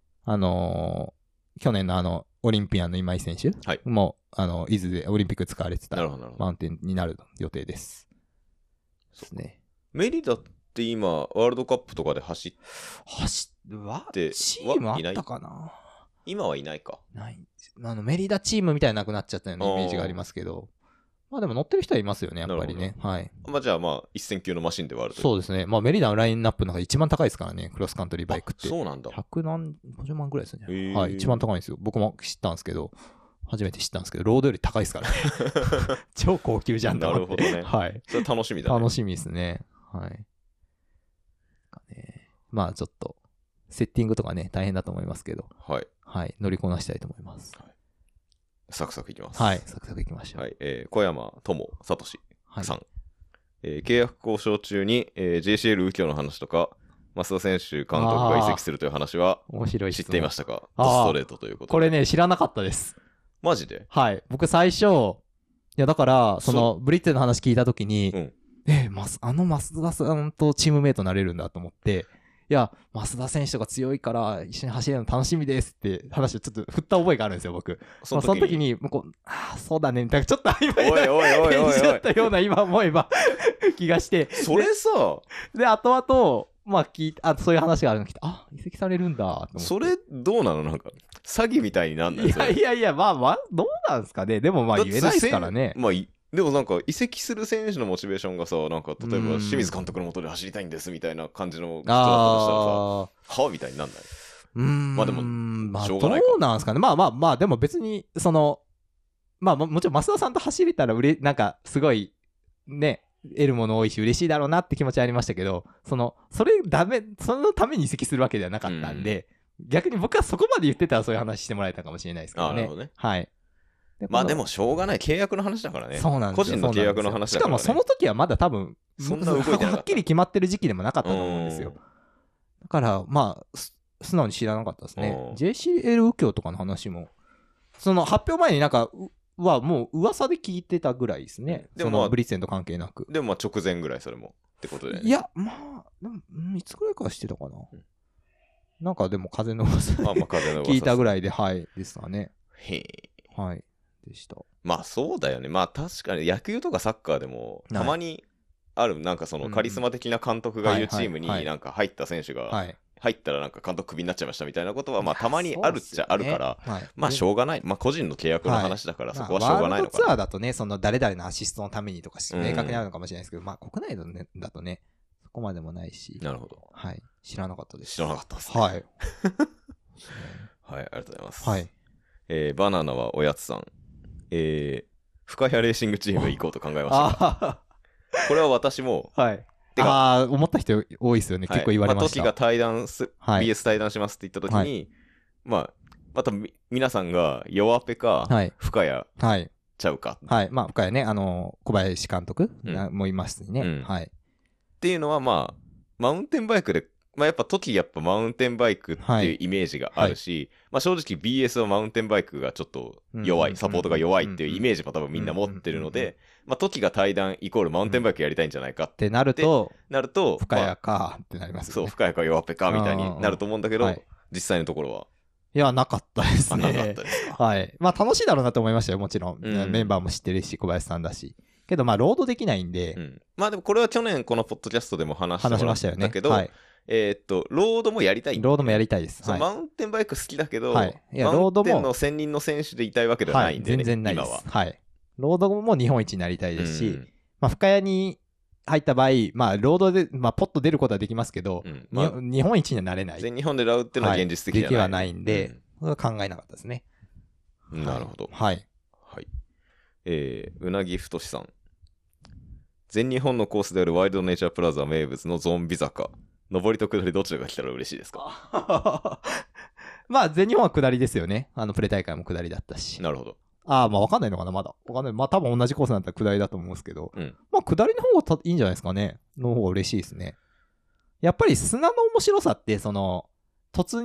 去年のオリンピアンの今井選手も、伊豆でオリンピック使われてたマウンテンになる予定です。ですね。 メリダって今、ワールドカップとかで走って、 チームあったかな？ 今はいないか。 ない。メリダチームみたいなくなっちゃったようなイメージがありますけど。まあでも乗ってる人はいますよね、やっぱりね。はい。 まあじゃあまあ、1000級のマシンではあると。 そうですね。まあメリダのラインナップの中で一番高いですからね、クロスカントリーバイクって。 そうなんだ。 150万ぐらいですね。はい。一番高いんですよ。僕も知ったんですけど、初めて知ったんですけど、ロードより高いですからね。超高級じゃんと思って。 なるほどね。 はい。 それ楽しみだね。 楽しみですね。はい。まあちょっと、セッティングとかね、大変だと思いますけど。 はい。 はい。乗りこなしたいと思います。はい、 サクサクいきます。 はい。サクサクいきましょう。 はい。小山智聡さん。はい、契約交渉中に、JCL 右京の話とか、増田選手監督が移籍するという話は、知っていましたか？ストレートということで。 これね、知らなかったです。 マジで？ はい。僕最初、いやだから、ブリッツェの話聞いたときに、増田さんとチームメイトになれるんだと思って、いや、増田選手とか強いから一緒に走れるの楽しみですって話をちょっと振った覚えがあるんですよ、僕。その時に、そうだね、ちょっと曖昧な返事だったような今思えば気がして。 それさ、 で、後々、まあそういう話があるの聞いて、移籍されるんだと思って。 それどうなの？なんか、詐欺みたいになんない？ いや、まあ、どうなんですかね。でもまあ言えないですからね。 まあでもなんか移籍する選手のモチベーションがさ、なんか例えば清水監督の下で走りたいんですみたいな感じの人だったとしたらさ、はみたいになんない？まあでも、しょうがないか。 どうなんですかね。まあでも別に、まあもちろん増田さんと走れたらなんかすごい、ね、得るもの多いし嬉しいだろうなって気持ちはありましたけど、そのために移籍するわけではなかったんで、逆に僕はそこまで言ってたらそういう話してもらえたかもしれないですけどね。 なるほどね。 はい。 まあでもしょうがない契約の話だからね。 そうなんですよ。 個人の契約の話だからね。 しかもその時はまだ多分、 そんな動いてなかった。 はっきり決まってる時期でもなかったと思うんですよ。だから、まあ、素直に知らなかったですね。JCL 右京とかの話も、その発表前になんか、はもう噂で聞いてたぐらいですね。でも、まあ、ブリッツェンと関係なく。 でもまあ直前ぐらいそれも。ってことで、ね。 いや、まあ、いつぐらいからしてたかな。なんかでも風の噂で聞いたぐらいで、はい、ですかね。 へえ。 はい。でした。 まあそうだよね。まあ確かに野球とかサッカーでも、たまにある、なんかそのカリスマ的な監督がいるチームになんか入った選手が、入ったらなんか監督クビになっちゃいましたみたいなことは、まあたまにあるっちゃあるから、まあしょうがない。まあ個人の契約の話だから、そこはしょうがないのかな。 ワールドツアーだとね、その誰々のアシストのためにとか明確にあるのかもしれないですけど、まあ国内だとね、そこまでもないし。 なるほど。 はい。知らなかったです。 知らなかったですね。 はい。はい、 ありがとうございます。 はい。 バナナはおやつさん。深谷レーシングチーム行こうと考えましたこれは私も、 はい。ああ、思った人多いですよね。結構言われました。 まあ、時がBS 対談しますって言った時に、まあ、また皆さんが弱ペか、深谷ちゃうか。 はい。まあ、深谷ね、小林監督もいますね。はい。 っていうのは、まあ、マウンテンバイクで、まあやっぱマウンテンバイクっていうイメージがあるし、まあ正直 BS はマウンテンバイクがちょっと弱い、サポートが弱いっていうイメージも多分みんな持ってるので、まあ時が対談イコールマウンテンバイクやりたいんじゃないかってなると、 深谷かってなりますよね。 そう、深谷か弱ペかみたいになると思うんだけど、実際のところは。 いや、なかったですね。 なかったですか。 はい。まあ楽しいだろうなと思いましたよ、もちろん。メンバーも知ってるし、小林さんだし。けどまあロードできないんで、 まあでもこれは去年このポッドキャストでも話してもらったけど、ロードもやりたいんだ、 ロードもやりたいです。 マウンテンバイク好きだけど、マウンテンの専任の選手でいたいわけではないんで、 全然ないです。はい。ロードも日本一になりたいですし、まあ深谷に入った場合、まあロードで、まあポッと出ることはできますけど、日本一にはなれない。 全日本でラウっていうのは現実的ではないんで、それは考えなかったですね。 なるほど。 はい。 はい。うなぎふとしさん。全日本のコースであるワイルドネイチャープラザ名物のゾンビ坂。上りと下りどちらが来たら嬉しいですか？ まあ全日本は下りですよね。プレ大会も下りだったし。 なるほど。 まあわかんないのかなまだ。わかんない。まあ多分同じコースだったら下りだと思うんですけど。まあ下りの方がいいんじゃないですかね。の方が嬉しいですね。やっぱり砂の面白さって、突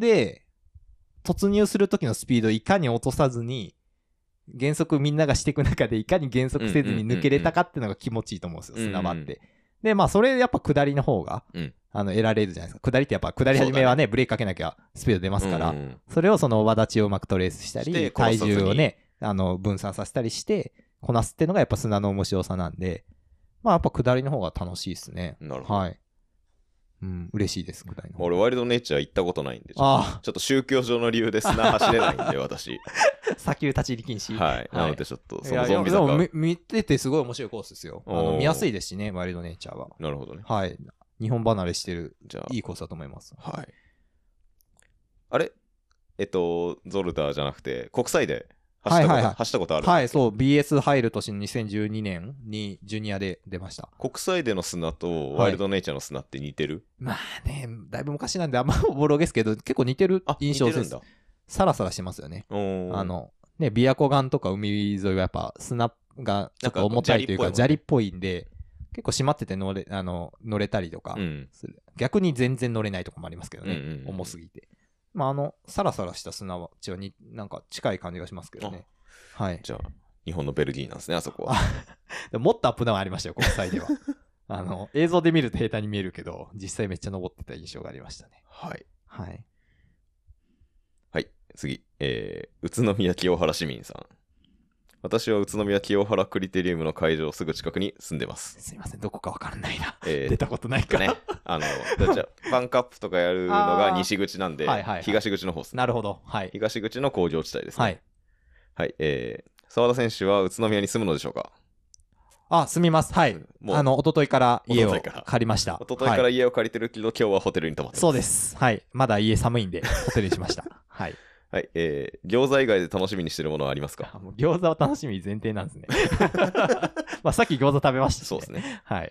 入する時のスピードをいかに落とさずに、減速みんながしていく中でいかに減速せずに抜けれたかっていうのが気持ちいいと思うんですよ、砂場って。で、まあそれやっぱ下りの方が、得られるじゃないですか。下りってやっぱ下り始めはね、ブレーキかけなきゃスピード出ますから、それを輪立ちをうまくトレースしたり、体重をね、分散させたりして、こなすっていうのがやっぱ砂の面白さなんで、まあやっぱ下りの方が楽しいですね。 なるほど。 はい。嬉しいです、下りの方。 俺、ワイルドネイチャー行ったことないんで、ちょっと宗教上の理由で砂走れないんで、私。 砂丘立ち入り禁止。 はい。なのでちょっと、そのゾンビ坂。 でも見ててすごい面白いコースですよ。見やすいですしね、ワイルドネイチャーは。 なるほどね。 はい。日本離れしてる、いいコースだと思います。 はい。あれゾルダーじゃなくて、国際で走ったことある？ はい、そう、BS 入る年の2012年にジュニアで出ました。 国際での砂とワイルドネイチャーの砂って似てる？ まあね、だいぶ昔なんであんまおぼろげですけど、結構似てる印象です。サラサラしてますよね。ね、琵琶湖岸とか海沿いはやっぱ砂がちょっと重たいというか、砂利っぽいんで、結構締まってて乗れたりとかする。逆に全然乗れないとこもありますけどね。重すぎて。まあサラサラした砂はなんか近い感じがしますけどね。はい。 じゃあ、日本のベルギーなんですね、あそこは。 もっとアップダウンありましたよ、国際では。映像で見ると平坦に見えるけど、実際めっちゃ登ってた印象がありましたね。 はい。 はい。 はい、次。宇都宮清原市民さん。私は宇都宮清原クリテリウムの会場すぐ近くに住んでます。 すいません、どこかわからないな。出たことないからね。じゃあ、バンクアップとかやるのが西口なんで、東口の方ですね。 なるほど。はい。 東口の工場地帯ですね。 はい。 はい。澤田選手は宇都宮に住むのでしょうか？ 住みます。はい。一昨日から家を借りました。 一昨日から家を借りてるけど、今日はホテルに泊まってます。 そうです。はい。まだ家寒いんで、ホテルにしました。はい。 はい。餃子以外で楽しみにしてるものはありますか？ もう餃子は楽しみ前提なんですね。まあさっき餃子食べましたし、ね。 そうですね。 はい。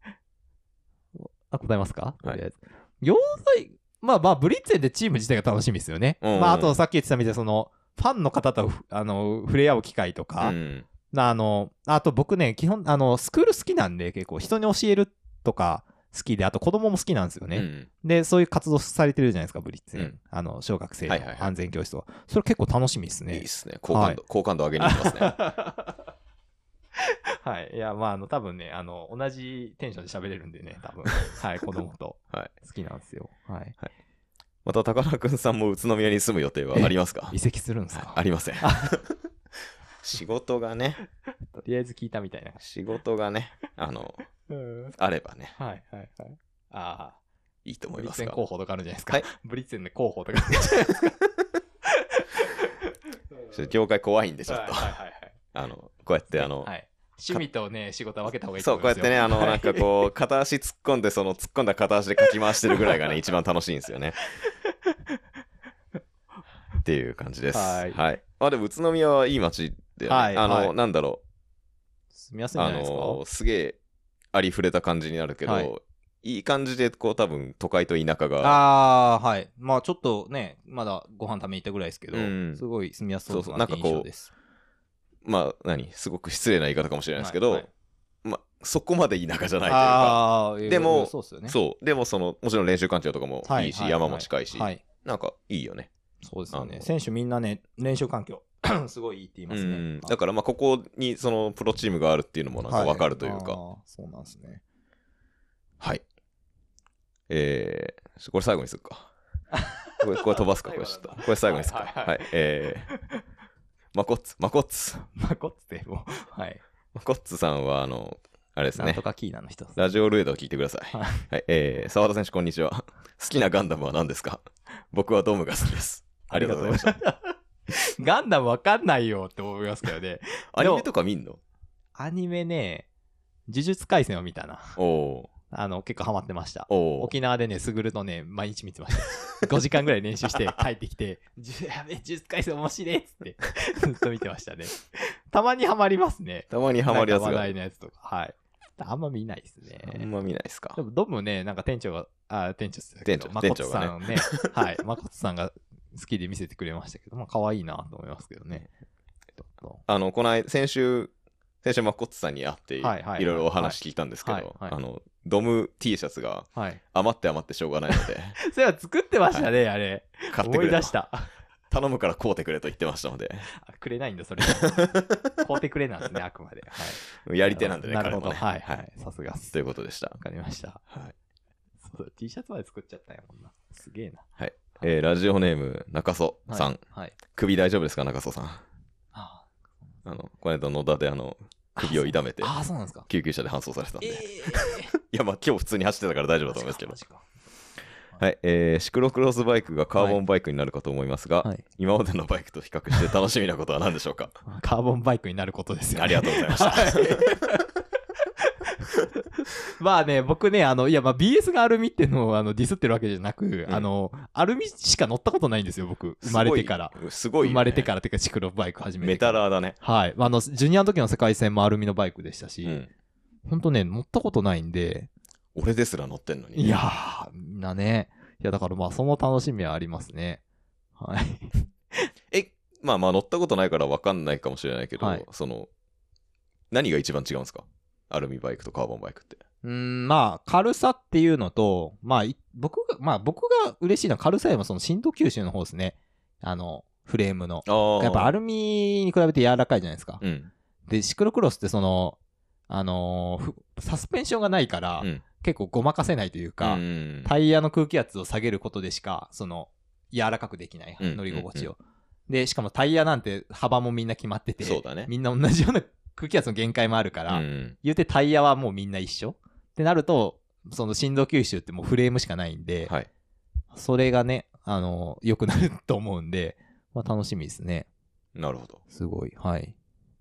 答えますか？ はい。 餃子、まあブリッツェンでチーム自体が楽しみですよね。まああとさっき言ってたみたいにファンの方と触れ合う機会とか、あと僕ね、基本、スクール好きなんで、結構人に教えるとか好きで、あと子供も好きなんですよね。で、そういう活動されてるじゃないですか、ブリッツェン。小学生の安全教室と。それ結構楽しみですね。 いいですね。好感度上げに行きますね。 はい。いや、まあ、多分ね、同じテンションで喋れるんでね、多分。はい、子供と。好きなんですよ。はい。 また、高田くんさんも宇都宮に住む予定はありますか？ 移籍するんですか？ ありません。仕事がね。 とりあえず聞いたみたいな。 仕事がね、あればね。 はいはいはい。ああ。 いいと思いますが。 ブリッツェン広報とかあるんじゃないですか。はい。ブリッツェンで広報とかあるんじゃないですか。 ちょっと業界怖いんで、ちょっと。はいはいはい。こうやってはい。 趣味とね、仕事は分けた方がいいと思いますよ。そう、こうやってね、なんかこう、片足突っ込んで、その突っ込んだ片足でかき回してるぐらいがね、一番楽しいんですよね。っていう感じです。はい。はい。まあでも、宇都宮はいい街で、なんだろう。住みやすいんじゃないですか？ すげえ、ありふれた感じになるけど、いい感じで、こう、多分、都会と田舎が。 はい。まあ、ちょっとね、まだご飯食べに行ったぐらいですけど、すごい住みやすそうな印象です。 まあ、すごく失礼な言い方かもしれないですけど、まあ、そこまで田舎じゃないというか。でも、でももちろん練習環境とかもいいし、山も近いし、なんかいいよね。 そうですよね。選手みんなね、練習環境、すごいいいって言いますね。 だから、まあ、ここに、プロチームがあるっていうのもなんかわかるというか。 そうなんですね。 はい。これ最後にするか。これ飛ばすか、これ最後にするか。はい。マコッツってもう、はい。 マコッツさんは、あれですね。 なんとかキーナの人。 ラジオルエダを聞いてください。はい。澤田選手、こんにちは。好きなガンダムは何ですか？僕はドームが好きです。ありがとうございました。 ガンダムわかんないよって思いますけどね。 アニメとか見んの？ アニメね、呪術廻戦を見たな。結構ハマってました。沖縄でね、すぐるとね、毎日見てました。5時間ぐらい練習して帰ってきて、やべえ、呪術廻戦面白いっつって、ずっと見てましたね。たまにハマりますね。 たまにハマるやつが。 話題のやつとか。はい。あんま見ないですね。 あんま見ないですか。 でもドムね、なんか店長マコトさんね。はい。マコトさんが好きで見せてくれましたけど、まあ可愛いなと思いますけどね。 この間、先週マコッツさんに会って、いろいろお話聞いたんですけど、ドム T シャツが余ってしょうがないので。 それは作ってましたね、あれ。 買ってくれ。 思い出した。 頼むから買うてくれと言ってましたので。 くれないんだ、それ。買うてくれなんですね、あくまで。 やり手なんでね、 なるほど。はい。さすが。 ということでした。 わかりました。はい。T シャツまで作っちゃったんやもんな。すげえな。 はい。ラジオネーム、中曽さん。首大丈夫ですか、中曽さん。この間野田で首を痛めて、 そうなんですか。 救急車で搬送されてたんで。いや、まあ今日普通に走ってたから大丈夫だと思いますけど。はい。シクロクロスバイクがカーボンバイクになるかと思いますが、今までのバイクと比較して楽しみなことは何でしょうか？ カーボンバイクになることですよね。 ありがとうございました。 まあね、僕ね、BS がアルミっていうのをディスってるわけじゃなく、アルミしか乗ったことないんですよ、僕。生まれてから。 すごい。 生まれてからっていうか、シクロバイク始めて。 メタラーだね。 はい。ジュニアの時の世界戦もアルミのバイクでしたし、ほんとね、乗ったことないんで。 俺ですら乗ってんのに。 いやー、みんなね。いや、だからまあ、その楽しみはありますね。はい。 まあ乗ったことないから分かんないかもしれないけど、何が一番違うんですか？アルミバイクとカーボンバイクって。 まあ、軽さっていうのと、僕が嬉しいのは軽さよりもその振動吸収の方ですね。フレームの。やっぱアルミに比べて柔らかいじゃないですか。で、シクロクロスってサスペンションがないから、結構ごまかせないというか、タイヤの空気圧を下げることでしか、柔らかくできない、乗り心地を。で、しかもタイヤなんて幅もみんな決まってて、 そうだね。 みんな同じような空気圧の限界もあるから、言うてタイヤはもうみんな一緒ってなると、その振動吸収ってもうフレームしかないんで、それがね、良くなると思うんで、まあ楽しみですね。 なるほど。 すごい、はい。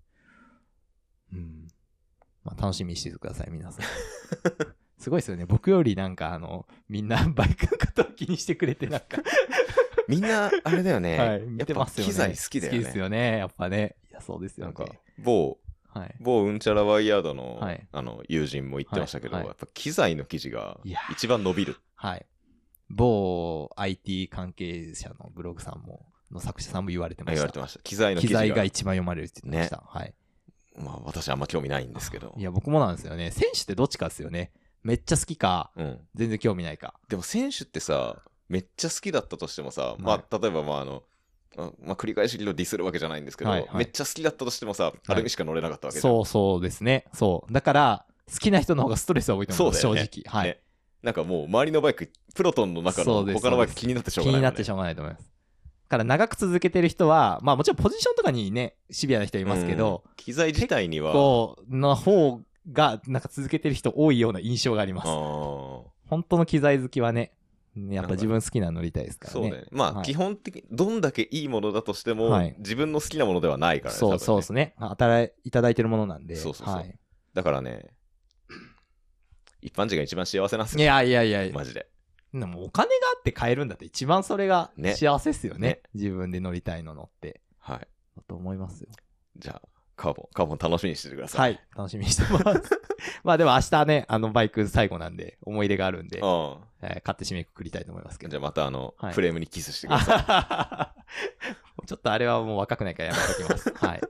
まあ楽しみにしててください、皆さん。すごいですよね。僕よりなんかみんなバイクのことを気にしてくれてなんかみんな、あれだよね。 はい、見てますよね。 機材好きだよね。 好きですよね。やっぱね。いや、そうですよね。 なんか、某うんちゃらワイヤードの、友人も言ってましたけど、やっぱ機材の記事が一番伸びる。 はい。某 IT 関係者のブログさんもの作者さんも言われてました。 言われてました。機材の記事が一番読まれるって言ってました。はい。 まあ私あんま興味ないんですけど。 いや、僕もなんですよね。選手ってどっちかですよね。めっちゃ好きか、全然興味ないか。 でも選手ってさ、めっちゃ好きだったとしてもさ、まあ例えば繰り返しディスるわけじゃないんですけど、めっちゃ好きだったとしてもさ、アルミしか乗れなかったわけじゃん。 そうですね。そう。だから、好きな人の方がストレスは多いと思います、正直。はい。 なんかもう周りのバイク、プロトンの中の他のバイク気になってしょうがない。 気になってしょうがないと思います。だから長く続けてる人は、まあもちろんポジションとかにね、シビアな人いますけど、 機材自体には。 の方が、なんか続けてる人多いような印象があります。本当の機材好きはね、やっぱ自分好きなの乗りたいですからね。 そうだね。まあ、基本的に、どんだけいいものだとしても、自分の好きなものではないからね。 そうですね。いただいてるものなんで。 そう。だからね、一般人が一番幸せなんですよ。 いや。 マジで。 でもお金があって買えるんだって一番それが幸せっすよね。自分で乗りたいの乗って。 はい。 だと思いますよ。 じゃあ、カーボン楽しみにしててください。 はい。楽しみにしてます。まあでも明日ね、バイク最後なんで、思い入れがあるんで、買って締めくくりたいと思いますけど。 じゃあまたフレームにキスしてください。ちょっとあれはもう若くないからやめときます。はい。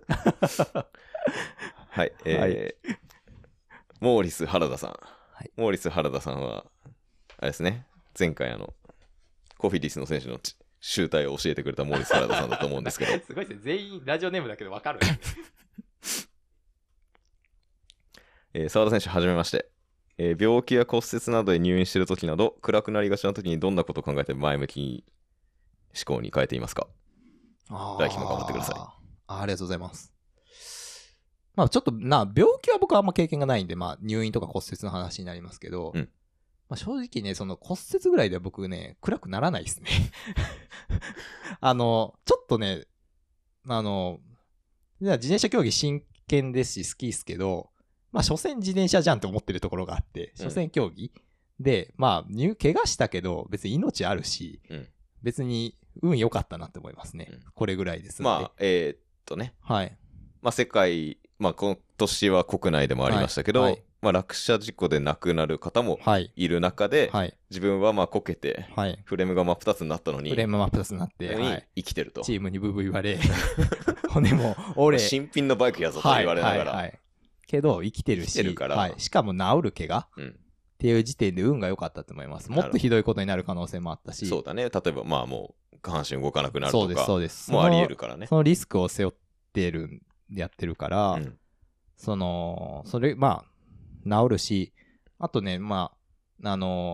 はい。モーリス原田さん。モーリス原田さんは、あれですね、前回コフィディスの選手の集大を教えてくれたモーリス原田さんだと思うんですけど。 すごいですね。全員ラジオネームだけど分かる。 澤田選手はじめまして、病気や骨折などで入院している時など暗くなりがちな時にどんなことを考えて前向き思考に変えていますか？来期も頑張ってください。 ありがとうございます。まあちょっと病気は僕はあんま経験がないんで、まあ入院とか骨折の話になりますけど、まあ、正直ね、その骨折ぐらいでは僕ね、暗くならないですね。ちょっとね、自転車競技真剣ですし好きですけど、まあ所詮自転車じゃんって思ってるところがあって、所詮競技、で、まあ怪我したけど別に命あるし、別に運良かったなって思いますね。これぐらいです。 まあ、ね。はい。まあ世界、まあ今年は国内でもありましたけど、まあ落車事故で亡くなる方もいる中で、自分はまあこけて、フレームが真っ二つになったのに、 フレーム真っ二つになって、 生きてると。 チームにブーブー言われ、骨も折れ。 新品のバイクやぞと言われながら。 けど生きてるし、しかも治る怪我っていう時点で運が良かったと思います。もっとひどいことになる可能性もあったし。 そうだね。例えばまあもう下半身動かなくなるとか、そうです。もうあり得るからね。 そのリスクを背負ってるんでやってるから、それ、まあ、治るし、あとね、まあ、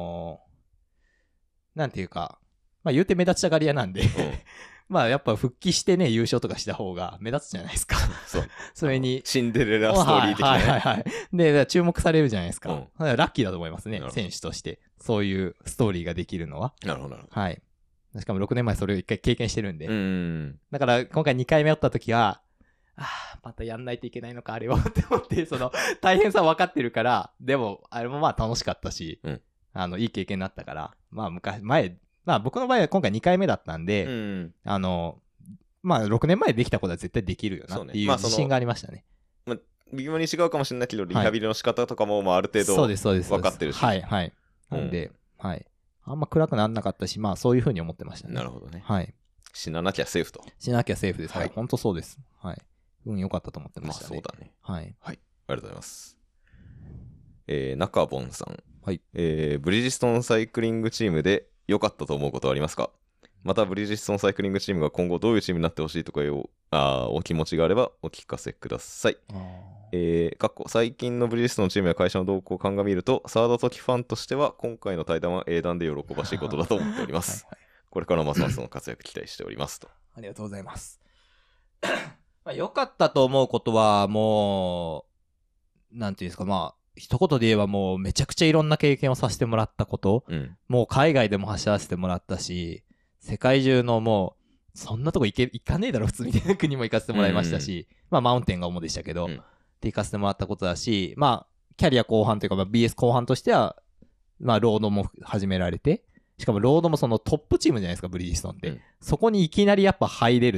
なんていうか、まあ言うて目立ちたがり屋なんで、まあやっぱ復帰してね、優勝とかした方が目立つじゃないですか。そう。それに。 シンデレラストーリー的な、ね。 はい。で、注目されるじゃないですか。ラッキーだと思いますね、選手として。そういうストーリーができるのは。 なるほど。 はい。しかも6年前それを一回経験してるんで。だから今回2回目会った時は、またやんないといけないのか、あれはって思って、大変さ分かってるから、でも、あれもまあ楽しかったし、いい経験になったから、まあまあ僕の場合は今回2回目だったんで、まあ6年前できたことは絶対できるよなっていう自信がありましたね。 まあ、微妙に違うかもしれないけど、リハビリの仕方とかもまあある程度分かってるし。 はい。なんで、あんま暗くならなかったし、まあそういうふうに思ってましたね。 なるほどね。 はい。 死ななきゃセーフと。 死ななきゃセーフです。はい。本当そうです。はい。運良かったと思ってましたね。 まあそうだね。 はい。 ありがとうございます。中ボンさん。 はい。 ブリヂストンサイクリングチームで良かったと思うことはありますか？またブリヂストンサイクリングチームが今後どういうチームになってほしいとかお気持ちがあればお聞かせください。最近のブリヂストンのチームや会社の動向を鑑みると、澤田時ファンとしては今回の対談は英断で喜ばしいことだと思っております。これからますますの活躍期待しておりますと。 ありがとうございます。まあ、良かったと思うことはもう、なんていうんですか、まあ、一言で言えばもうめちゃくちゃいろんな経験をさせてもらったこと、もう海外でも走らせてもらったし、世界中のもう、そんなとこ行かねえだろ普通みたいな国も行かせてもらいましたし、まあマウンテンが主でしたけど、って行かせてもらったことだし、まあ、キャリア後半というか、まあ、BS 後半としては、まあロードも始められて、しかもロードもそのトップチームじゃないですか、ブリヂストンって。そこにいきなりやっぱ入れるって、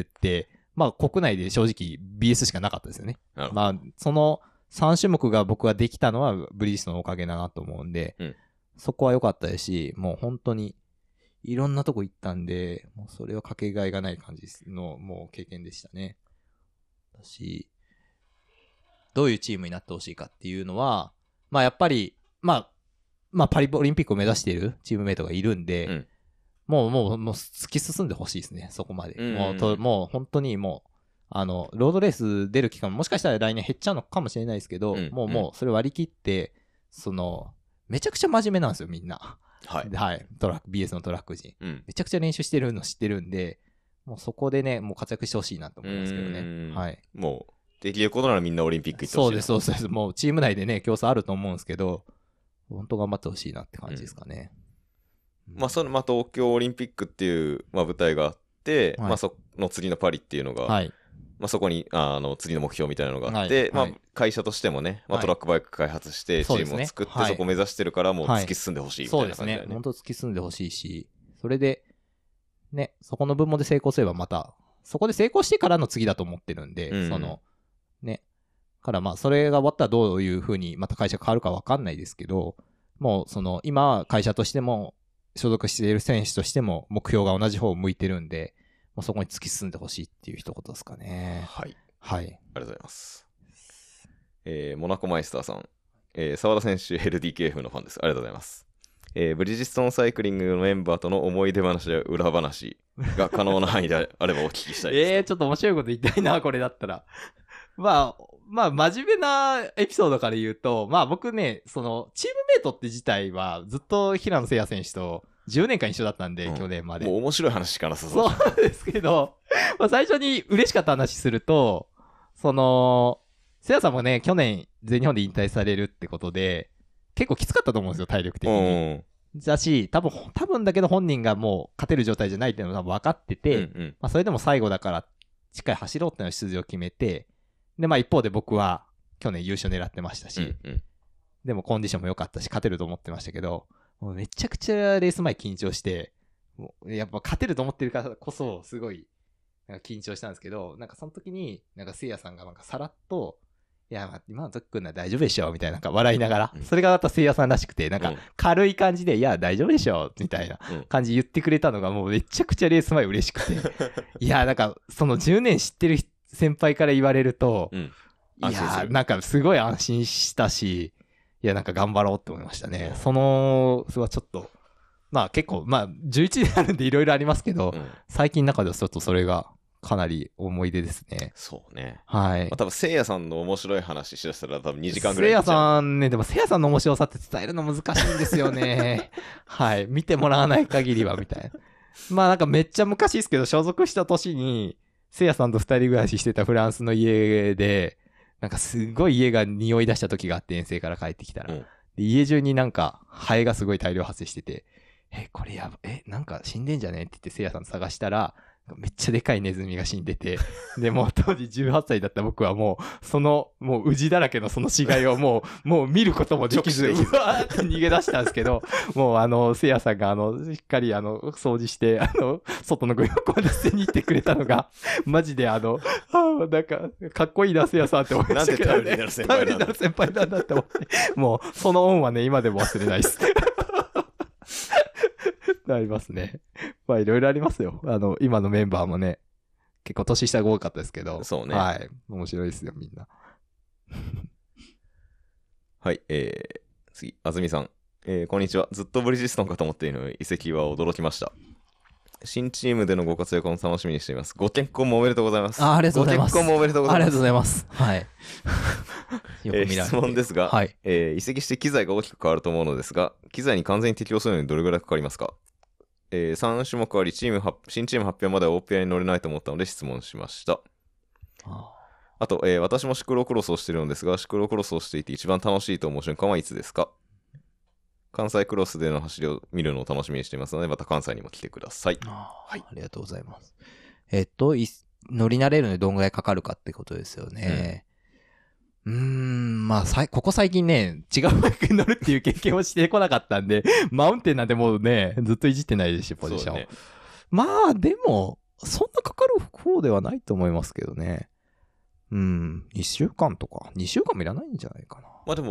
まあ国内で正直 BS しかなかったですよね。まあその3種目が僕はできたのはブリヂストンのおかげだなと思うんで、そこは良かったですし、もう本当にいろんなとこ行ったんで、もうそれはかけがえがない感じの、もう経験でしたね。私、どういうチームになってほしいかっていうのは、まあやっぱり、まあパリオリンピックを目指しているチームメイトがいるんで、もう突き進んでほしいですね、そこまで。もう本当にもう、ロードレース出る期間もしかしたら来年減っちゃうのかもしれないですけど、もうそれ割り切って、めちゃくちゃ真面目なんですよ、みんな。はい。BS のトラック陣。めちゃくちゃ練習してるの知ってるんで、もうそこでね、もう活躍してほしいなと思いますけどね。はい。 もう、できることならみんなオリンピック行ってほしい。 そうです。もうチーム内でね、競争あると思うんですけど、本当頑張ってほしいなって感じですかね。 まあ、東京オリンピックっていう、舞台があって、その次のパリっていうのが、そこに、次の目標みたいなのがあって、会社としてもね、トラックバイク開発してチームを作ってそこを目指してるから、もう突き進んでほしいみたいな感じだよね。そうですね。 本当突き進んでほしいし、それで、ね、そこの分もで成功すればまた、そこで成功してからの次だと思ってるんで、ね。からそれが終わったらどういう風にまた会社変わるかわかんないですけど、もう今は会社としても、所属している選手としても目標が同じ方を向いてるんで、もうそこに突き進んでほしいっていう一言ですかね。 はい。ありがとうございます。モナコマイスターさん。澤田選手 LDKF のファンです。ありがとうございます。ブリヂストンサイクリングのメンバーとの思い出話や裏話が可能な範囲であればお聞きしたいです。 ちょっと面白いこと言いたいな、これだったら。真面目なエピソードから言うと、僕ね、チームメイトって自体はずっと平野聖也選手と10年間一緒だったんで、去年まで。 もう面白い話しかなさそう。 そうですけど、最初に嬉しかった話すると、聖也さんもね、去年全日本で引退されるってことで、結構きつかったと思うんですよ、体力的に。だし、多分だけど本人がもう勝てる状態じゃないっていうのが分かってて、それでも最後だから、しっかり走ろうっていうのを出場を決めて、で、一方で僕は去年優勝狙ってましたし、でもコンディションも良かったし、勝てると思ってましたけど、もうめちゃくちゃレース前緊張して、もうやっぱ勝てると思ってるからこそ、すごい、緊張したんですけど、その時に、聖也さんがさらっと、いや、今の時くんなら大丈夫でしょみたいな、笑いながら、それがまた聖也さんらしくて、軽い感じで、いや、大丈夫でしょみたいな感じ言ってくれたのが、もうめちゃくちゃレース前嬉しくて、いや、その10年知ってる先輩から言われると、いや、すごい安心したし、いや、頑張ろうって思いましたね。それはちょっと、結構、11年あるんでいろいろありますけど、最近の中ではちょっとそれがかなり思い出ですね。 そうね。 はい。 多分、聖夜さんの面白い話しだしたら多分2時間ぐらい。 聖夜さんね、でも聖夜さんの面白さって伝えるの難しいんですよね。はい。見てもらわない限りは、みたいな。めっちゃ昔ですけど、所属した年に、聖夜さんと2人暮らししてたフランスの家で、すごい家が匂い出した時があって、遠征から帰ってきたら。家中にハエがすごい大量発生してて、これ死んでんじゃねって言って聖夜さん探したら、めっちゃでかいネズミが死んでて、で、もう当時18歳だった僕はもう、もう、ウジだらけのその死骸をもう見ることもできず、うわーって逃げ出したんですけど、もう聖夜さんがしっかり掃除して、外のゴミ箱まで捨てに行ってくれたのが、マジでかっこいいな聖夜さんって思いましたけど、ね。なんで頼りになる先輩なんだって思って、もう、その恩はね、今でも忘れないです。ありますね。いろいろありますよ。今のメンバーもね、結構年下が多かったですけど。 そうね。 はい。面白いですよ、みんな。 はい、次、あずみさん。こんにちは。ずっとブリヂストンかと思っているのに移籍は驚きました。新チームでのご活躍を楽しみにしています。ご結婚もおめでとうございます。 ありがとうございます。 ご結婚もおめでとうございます。 ありがとうございます。はい。 よく見られて質問ですが、はい、移籍して機材が大きく変わると思うのですが、機材に完全に適応するのにどれぐらいかかりますか？3種目あり、新チーム発表までは OPI に乗れないと思ったので質問しました。あと、私もシクロクロスをしているのですが、シクロクロスをしていて一番楽しいと思う瞬間はいつですか？関西クロスでの走りを見るのを楽しみにしていますので、また関西にも来てください。 はい。ありがとうございます。乗り慣れるのにどんぐらいかかるかってことですよね。ここ最近ね、違うバイクに乗るっていう経験をしてこなかったんで、マウンテンなんてもうね、ずっといじってないですし、ポジション。ね、でも、そんなかかる方ではないと思いますけどね。1週間とか、2週間もいらないんじゃないかな。 でも、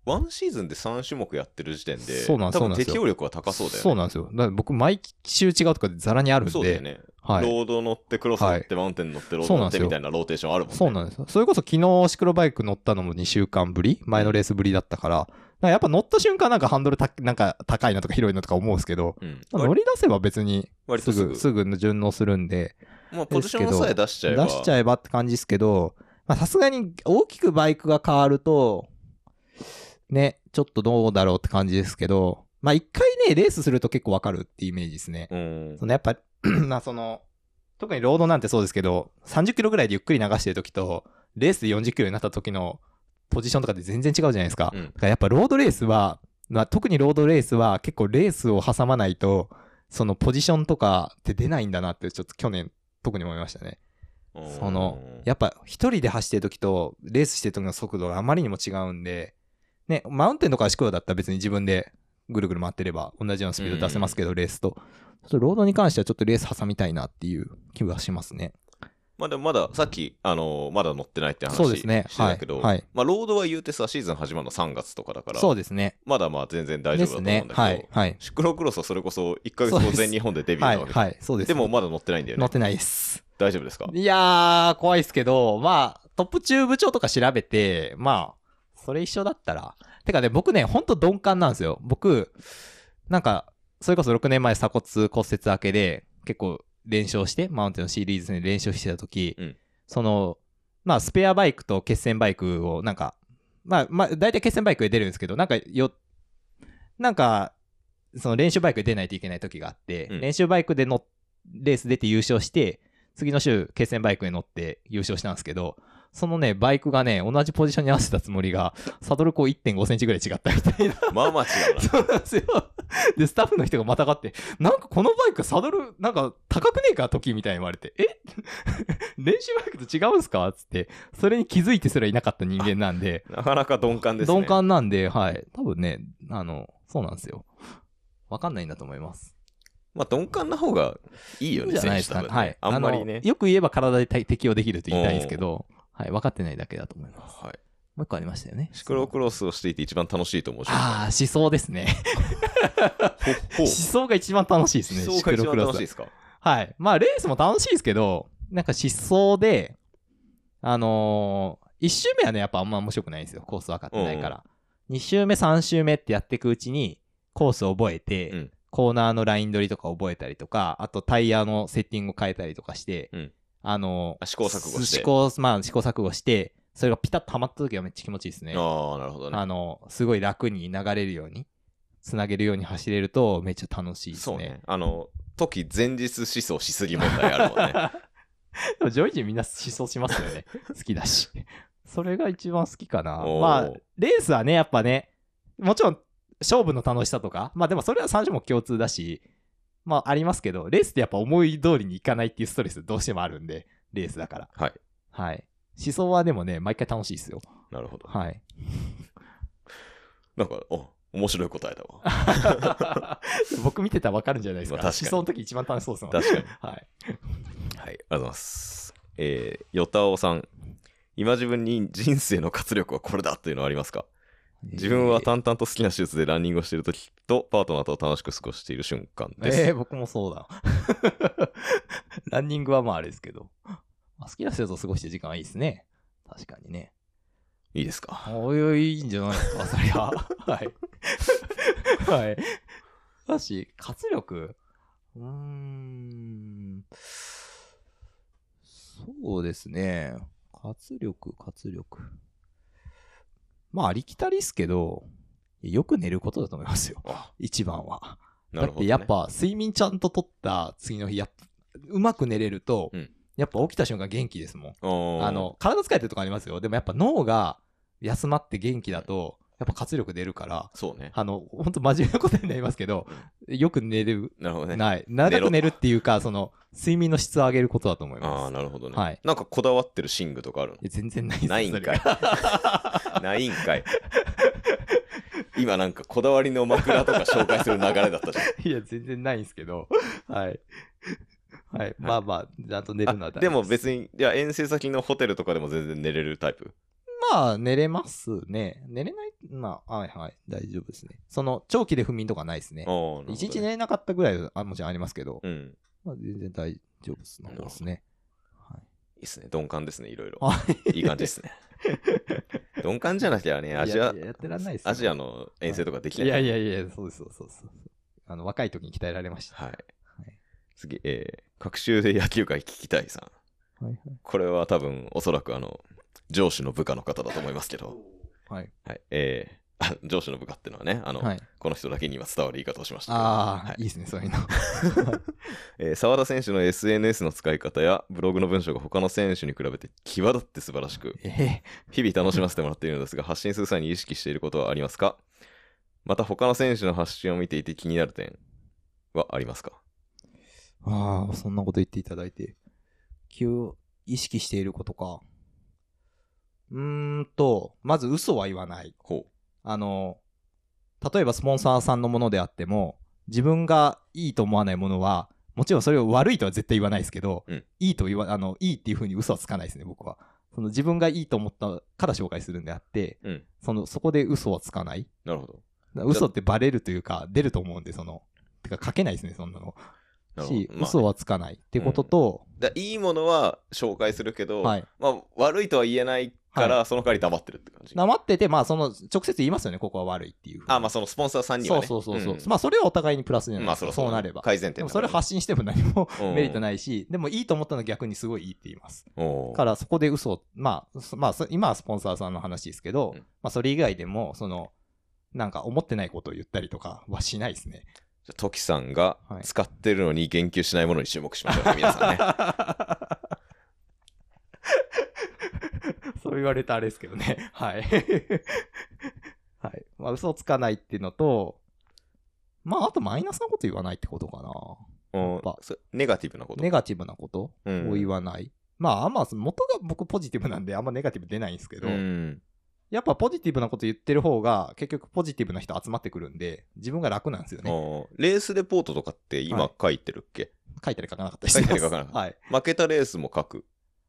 ワンシーズンで3種目やってる時点で、 そうなんですよ。 多分適応力は高そうだよね。 そうなんですよ。だから僕、毎週違うとかでザラにあるんで。 そうだよね。 はい、 ロード乗って、クロス乗って、マウンテン乗って、ロード乗ってみたいなローテーションあるもんね。 そうなんですよ。それこそ昨日シクロバイク乗ったのも2週間ぶり、前のレースぶりだったから、やっぱ乗った瞬間なんかハンドルなんか高いなとか広いなとか思うんですけど、乗り出せば別にすぐ順応するんで。 もうポジションさえ出しちゃえばって感じですけど、さすがに大きくバイクが変わると、ね、ちょっとどうだろうって感じですけど、一回ね、レースすると結構わかるってイメージですね。やっぱ、特にロードなんてそうですけど、30キロぐらいでゆっくり流してるときと、レースで40キロになった時のポジションとかで全然違うじゃないですか。だからやっぱロードレースは、特にロードレースは結構レースを挟まないと、そのポジションとかって出ないんだなってちょっと去年特に思いましたね。やっぱ一人で走ってる時とレースしてる時の速度があまりにも違うんで、ね、マウンテンとかシクロだったら別に自分でぐるぐる回ってれば同じようなスピード出せますけど、レースと。ロードに関してはちょっとレース挟みたいなっていう気はしますね。 でもまださっき、まだ乗ってないって話してたけど、ロードは言うてさ、シーズン始まるの3月とかだから、 そうですね。 まだ全然大丈夫だと思うんだけど、シクロクロスはそれこそ1ヶ月後全日本でデビューなわけです。でもまだ乗ってないんだよね。 乗ってないです。 大丈夫ですか？ いやー、怖いですけど、トップ中部長とか調べて、それ一緒だったら。てかね、僕ね、ほんと鈍感なんですよ。僕、それこそ6年前鎖骨骨折明けで、結構連勝して、マウンテンのシリーズで連勝してた時、スペアバイクと決戦バイクを大体決戦バイクで出るんですけど、その練習バイクで出ないといけない時があって、練習バイクでレース出て優勝して、次の週決戦バイクに乗って優勝したんですけど、そのね、バイクがね、同じポジションに合わせたつもりが、サドル1.5 センチぐらい違ったみたいな。 違うな。 そうなんですよ。で、スタッフの人がまたがって、このバイクサドル、高くねえか時みたいに言われて、練習バイクと違うんすかつって、それに気づいてすらいなかった人間なんで。 なかなか鈍感ですね。 鈍感なんで、はい。多分ね、そうなんですよ。わかんないんだと思います。 鈍感な方がいいよね、 じゃないですか。はい。 あんまりね。 よく言えば体で適応できると言いたいんですけど、はい。分かってないだけだと思います。 はい。 もう一個ありましたよね。 シクロクロスをしていて一番楽しいと思う。 思想ですね。思想が一番楽しいですね。 思想が一番楽しいですか？ はい。レースも楽しいですけど、思想で、1周目はね、やっぱあんま面白くないんですよ。コース分かってないから。2周目、3周目ってやっていくうちに、コースを覚えて、コーナーのライン取りとか覚えたりとか、あとタイヤのセッティングを変えたりとかして、 試行錯誤して。 試行錯誤して、それがピタッとはまった時はめっちゃ気持ちいいですね。 なるほどね。 すごい楽に流れるように、つなげるように走れるとめっちゃ楽しいですね。 そうね。時前日思想しすぎ問題あるもんね。 でも上位陣みんな思想しますよね。好きだし。それが一番好きかな。レースはね、やっぱね、もちろん勝負の楽しさとか、でもそれは3種目共通だし、ありますけど、レースってやっぱ思い通りにいかないっていうストレスどうしてもあるんで、レースだから。 はい。 はい。思想はでもね、毎回楽しいですよ。 なるほど。 はい。 面白い答えだわ。 僕見てたら分かるんじゃないですか。 確かに。 思想の時一番楽しそうですもん。 確かに。 はい。 はい。ありがとうございます。よたおさん。今自分に人生の活力はこれだというのはありますか？自分は淡々と好きな手術でランニングをしているときとパートナーと楽しく過ごしている瞬間です。 僕もそうだ。ランニングはあれですけど。好きな人と過ごしてる時間はいいですね。確かにね。 いいですか？ いいんじゃないですか、そりゃ。はい。はい。だし、活力そうですね。活力。ありきたりっすけど、よく寝ることだと思いますよ。一番は。だってやっぱ睡眠ちゃんと取った次の日、うまく寝れると、やっぱ起きた瞬間元気ですもん。体疲れてるとかありますよ。でもやっぱ脳が休まって元気だと、やっぱ活力出るから、 そうね。 ほんと真面目なことになりますけど、よく寝る。 なるほどね。 長く寝るっていうか、睡眠の質を上げることだと思います。 なるほどね。 はい。 こだわってる寝具とかあるの？ 全然ないです。 ないんかい。ないんかい。今こだわりの枕とか紹介する流れだったじゃん。 いや、全然ないんですけど。はい。はい。ちゃんと寝るのは大でも別に、遠征先のホテルとかでも全然寝れるタイプ？ まあ、寝れますね。寝れない、まあ、はいはい、大丈夫ですね。その、長期で不眠とかないですね。一日寝れなかったぐらいはもちろんありますけど、まあ、全然大丈夫ですね。 はい。いいっすね。鈍感ですね、いろいろ。いい感じですね。鈍感じゃなきゃね、アジアの遠征とかできない。 いや、そうです。若い時に鍛えられました。 はい。次、隔週で野球界聞きたいさん。これは多分、おそらく上司の部下の方だと思いますけど。 はい。 上司の部下っていうのはね、この人だけには伝わる言い方をしましたけど。いいですね、そういうの。 澤田選手の SNS の使い方やブログの文章が他の選手に比べて際立って素晴らしく、日々楽しませてもらっているのですが、発信する際に意識していることはありますか？また他の選手の発信を見ていて気になる点はありますか？ そんなこと言っていただいて。意識していることか。まず嘘は言わない。例えばスポンサーさんのものであっても、自分がいいと思わないものは、もちろんそれを悪いとは絶対言わないですけど、いいっていう風に嘘はつかないですね、僕は。自分がいいと思ったから紹介するんであって、そこで嘘はつかない。 なるほど。 嘘ってバレるというか、出ると思うんで、てか書けないですね、そんなの。嘘はつかないってことと、 いいものは紹介するけど、悪いとは言えないから、その代わり黙ってるって感じ。 黙ってて、直接言いますよね、ここは悪いっていう。 そのスポンサーさんにはね。 そう。それはお互いにプラスじゃないですか。そうなれば。 改善点。 でもそれ発信しても何もメリットないし、でもいいと思ったのは逆にすごいいいって言います。からそこで嘘を、今はスポンサーさんの話ですけど、それ以外でも、なんか思ってないことを言ったりとかはしないですね。 じゃあトキさんが使ってるのに言及しないものに注目しましょうね、皆さんね。 そう言われたあれですけどね。はい。はい。嘘をつかないっていうのと、あとマイナスなこと言わないってことかな。 ネガティブなことを言わない。元が僕ポジティブなんであんまネガティブ出ないんですけど、やっぱポジティブなこと言ってる方が結局ポジティブな人集まってくるんで自分が楽なんですよね。 レースレポートとかって今書いてるっけ？ 書いたり書かなかったりしてます。 書いたり書かなかった。はい。負けたレースも書く？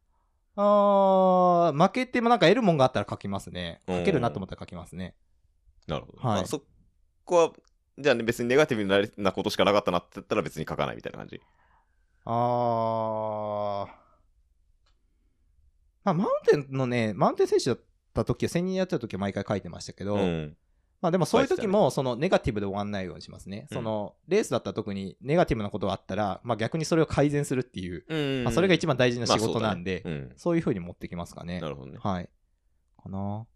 負けてもなんか得るもんがあったら書きますね。書けるなと思ったら書きますね。 なるほど。はい。そこはじゃあね、別にネガティブなことしかなかったなって言ったら別に書かないみたいな感じ。 マウンテン選手だった時は1000人やってた時は毎回書いてましたけど、でもそういう時もネガティブで終わんないようにしますね。レースだったら特にネガティブなことがあったら、逆にそれを改善するっていう、それが一番大事な仕事なんで、そういう風に持ってきますかね。 なるほどね。 はい。かな。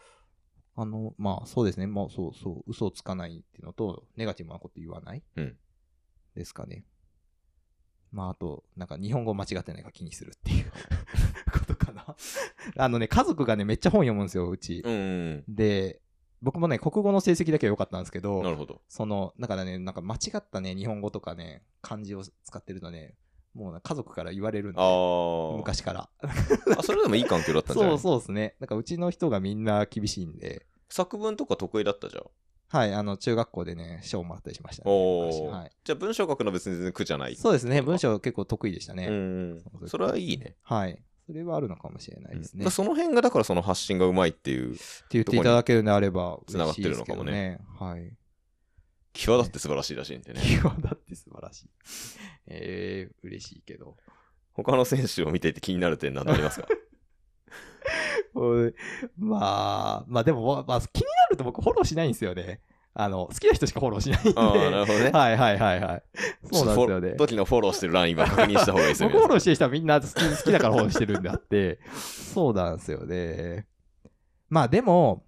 そうですね。嘘をつかないっていうのと、ネガティブなこと言わない。ですかね。あと、なんか日本語間違ってないか気にするっていうことかな。家族がね、めっちゃ本読むんですよ、うち。で、僕もね、国語の成績だけは良かったんですけど、 なるほど。 だからね、なんか間違ったね、日本語とかね、漢字を使ってるとね、もう家族から言われるんで、昔から。 それでもいい環境だったんじゃない？ そうですね。なんかうちの人がみんな厳しいんで。 作文とか得意だったじゃん。 はい、中学校でね、賞もらったりしましたね。 はい、じゃあ文章書くの別に全然苦じゃない？ そうですね、文章結構得意でしたね。 それはいいね。 はい。それはあるのかもしれないですね。 その辺がだからその発信がうまいっていう。って言っていただけるのであればつながってるのかもね。 はい。 際立って素晴らしいらしいんでね。 際立って素晴らしい。嬉しいけど。 他の選手を見ていて気になる点何ありますか？ でも、気になると僕フォローしないんですよね。好きな人しかフォローしないんで。 なるほどね。 はい。そうなんですよね。 時のフォローしてる欄今確認した方がいいですよね。 僕フォローしてる人はみんな好きだからフォローしてるんであって。そうなんですよね。でも、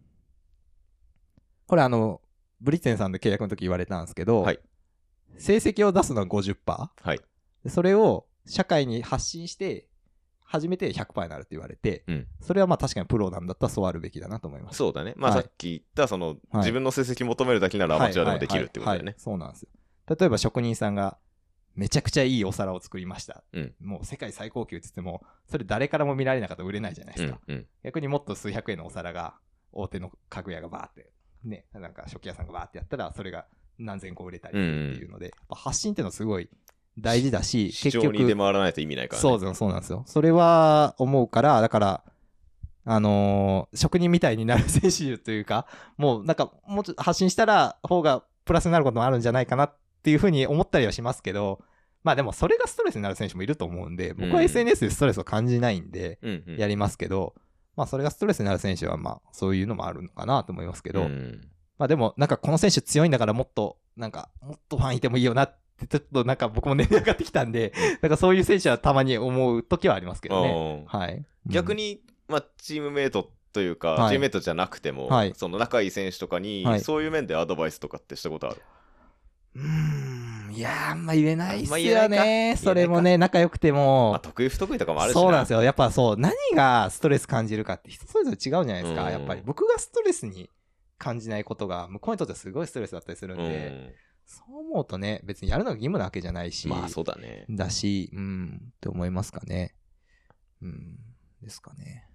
これブリッツェンさんで契約の時言われたんですけど、成績を出すのは 50%。 はい。 それを社会に発信して、初めて 100% になるって言われて、それは確かにプロなんだったらそうあるべきだなと思います。 そうだね。さっき言った自分の成績求めるだけならアマチュアでもできるってことだよね。 そうなんですよ。例えば職人さんがめちゃくちゃいいお皿を作りました。もう世界最高級って言っても、それ誰からも見られなかったら売れないじゃないですか。逆にもっと数百円のお皿が大手の家具屋がバーって、ね、なんか食器屋さんがバーってやったら、それが何千個売れたりっていうので、発信っていうのはすごい大事だし、 市場に出回らないと意味ないからね。 そうなんですよ。それは思うから、だから、 職人みたいになる選手というか、もうなんか、もうちょっと発信したら方がプラスになることもあるんじゃないかなっていうふうに思ったりはしますけど、まあでもそれがストレスになる選手もいると思うんで、僕は SNS でストレスを感じないんで、やりますけど、まあそれがストレスになる選手はまあそういうのもあるのかなと思いますけど、まあでもなんかこの選手強いんだからもっとファンいてもいいよなってちょっとなんか僕も年齢上がってきたんで、なんかそういう選手はたまに思う時はありますけどね。はい。 逆に、まあチームメイトというか、チームメイトじゃなくても、その仲いい選手とかに、そういう面でアドバイスとかってしたことある？ いやー、あんま言えないっすよね。それもね、仲良くても。 まあ、得意不得意とかもあるしな。 そうなんですよ。やっぱそう、何がストレス感じるかって人それぞれ違うじゃないですか。やっぱり僕がストレスに感じないことが、向こうにとってすごいストレスだったりするんで、そう思うとね、別にやるのが義務なわけじゃないし。 まあそうだね。 だし、って思いますかね。ですかね。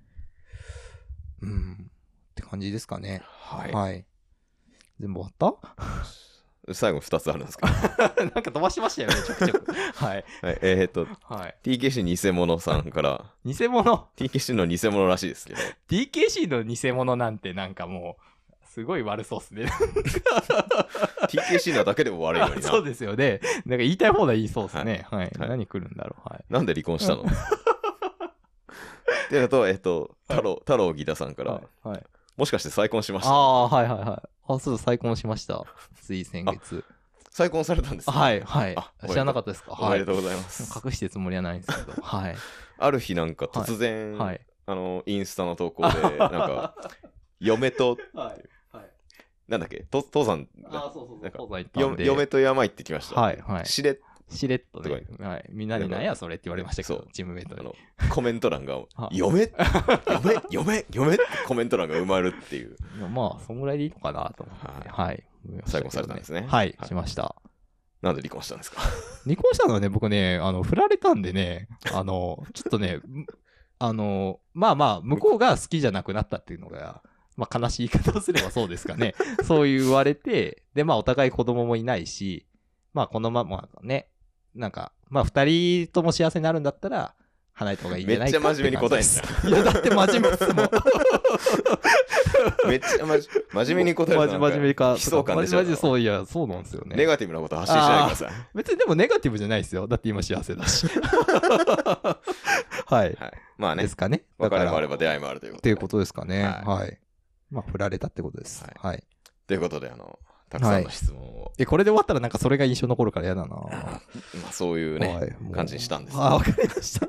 って感じですかね。はい。全部終わった最後2つあるんですけどなんか飛ばしましたよね、ちょくちょく。はい。 TKC 偽物さんから。 偽物 ?TKC の偽物らしいですけど。 TKC の偽物なんてなんかもう、すごい悪そうっすね。 TKC なだけでも悪いのにな。 そうですよね。なんか言いたい放題言いそうっすね。はい。何来るんだろう。はい。 なんで離婚したのっていうのと、太郎ギタさんから。はい。もしかして再婚しました？ そう、再婚しました。つい先月。 再婚されたんですね。 はい。知らなかったですか？ おめでとうございます。 隠してるつもりはないんですけど。はい。 ある日なんか突然、インスタの投稿で、なんか、嫁と、なんだっけ、父さん、嫁と山行ってきました。 はい。しれっとね。 はい。 みんなに何やそれって言われましたけど、チームメイトに。 コメント欄が、嫁ってコメント欄が埋まるっていう。 まあ、そんぐらいでいいのかなと思って。はい。 再婚されたんですね。 はい、しました。 なんで離婚したんですか？ 離婚したのはね、僕ね、振られたんでね、ちょっとね、まあ、向こうが好きじゃなくなったっていうのが、まあ、悲しい言い方をすればそうですかね。そう言われて、で、まあ、お互い子供もいないし、まあ、このままね、なんか、まあ、二人とも幸せになるんだったら、離れた方がいいんじゃないかって。 めっちゃ真面目に答えんだ。いや、だって真面目っすもん。 めっちゃ真面目に答える。 真面目か。 悲壮感でしょ。 マジそう、いや、そうなんですよね。 ネガティブなこと発信しないでください。 別にでもネガティブじゃないですよ。だって今幸せだし。はい。 まあね。 ですかね。 別れもあれば出会いもあるということ。 っていうことですかね。はい。まあ、振られたってことです。はい。 ということで、たくさんの質問を。 これで終わったらなんかそれが印象残るから嫌だな。 まあそういうね、感じにしたんです。 わかりました。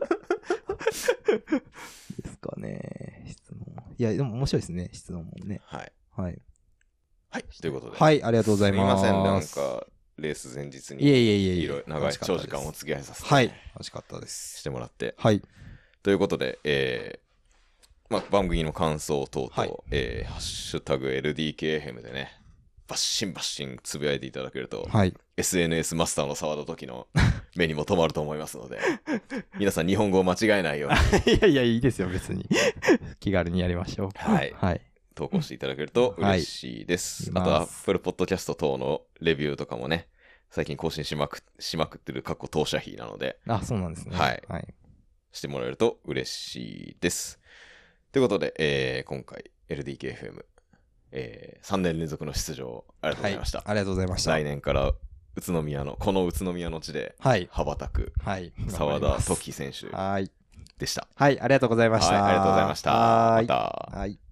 ですかね。質問。いや、でも面白いですね、質問もね。 はい。 はい。 ということで。 はい、ありがとうございます。 すみません、なんか、レース前日に。いろいろ長い長時間お付き合いさせて。 はい。楽しかったです。 してもらって。 はい。 ということで、まあ、番組の感想等々、ハッシュタグ LDKFM でね、バッシンつぶやいていただけると、SNS マスターの沢田時の目にも留まると思いますので、皆さん日本語を間違えないように。いや、いいですよ、別に。気軽にやりましょう。 はい。投稿していただけると嬉しいです。あと、Apple Podcast 等のレビューとかもね、最近更新しまくってる当社費なので。 そうなんですね。 はい。してもらえると嬉しいです。ということで、今回 LDKFM、3年連続の出場ありがとうございました。 ありがとうございました。 来年からこの宇都宮の地で羽ばたく沢田時選手でした。 はい、ありがとうございました。 ありがとうございました。また。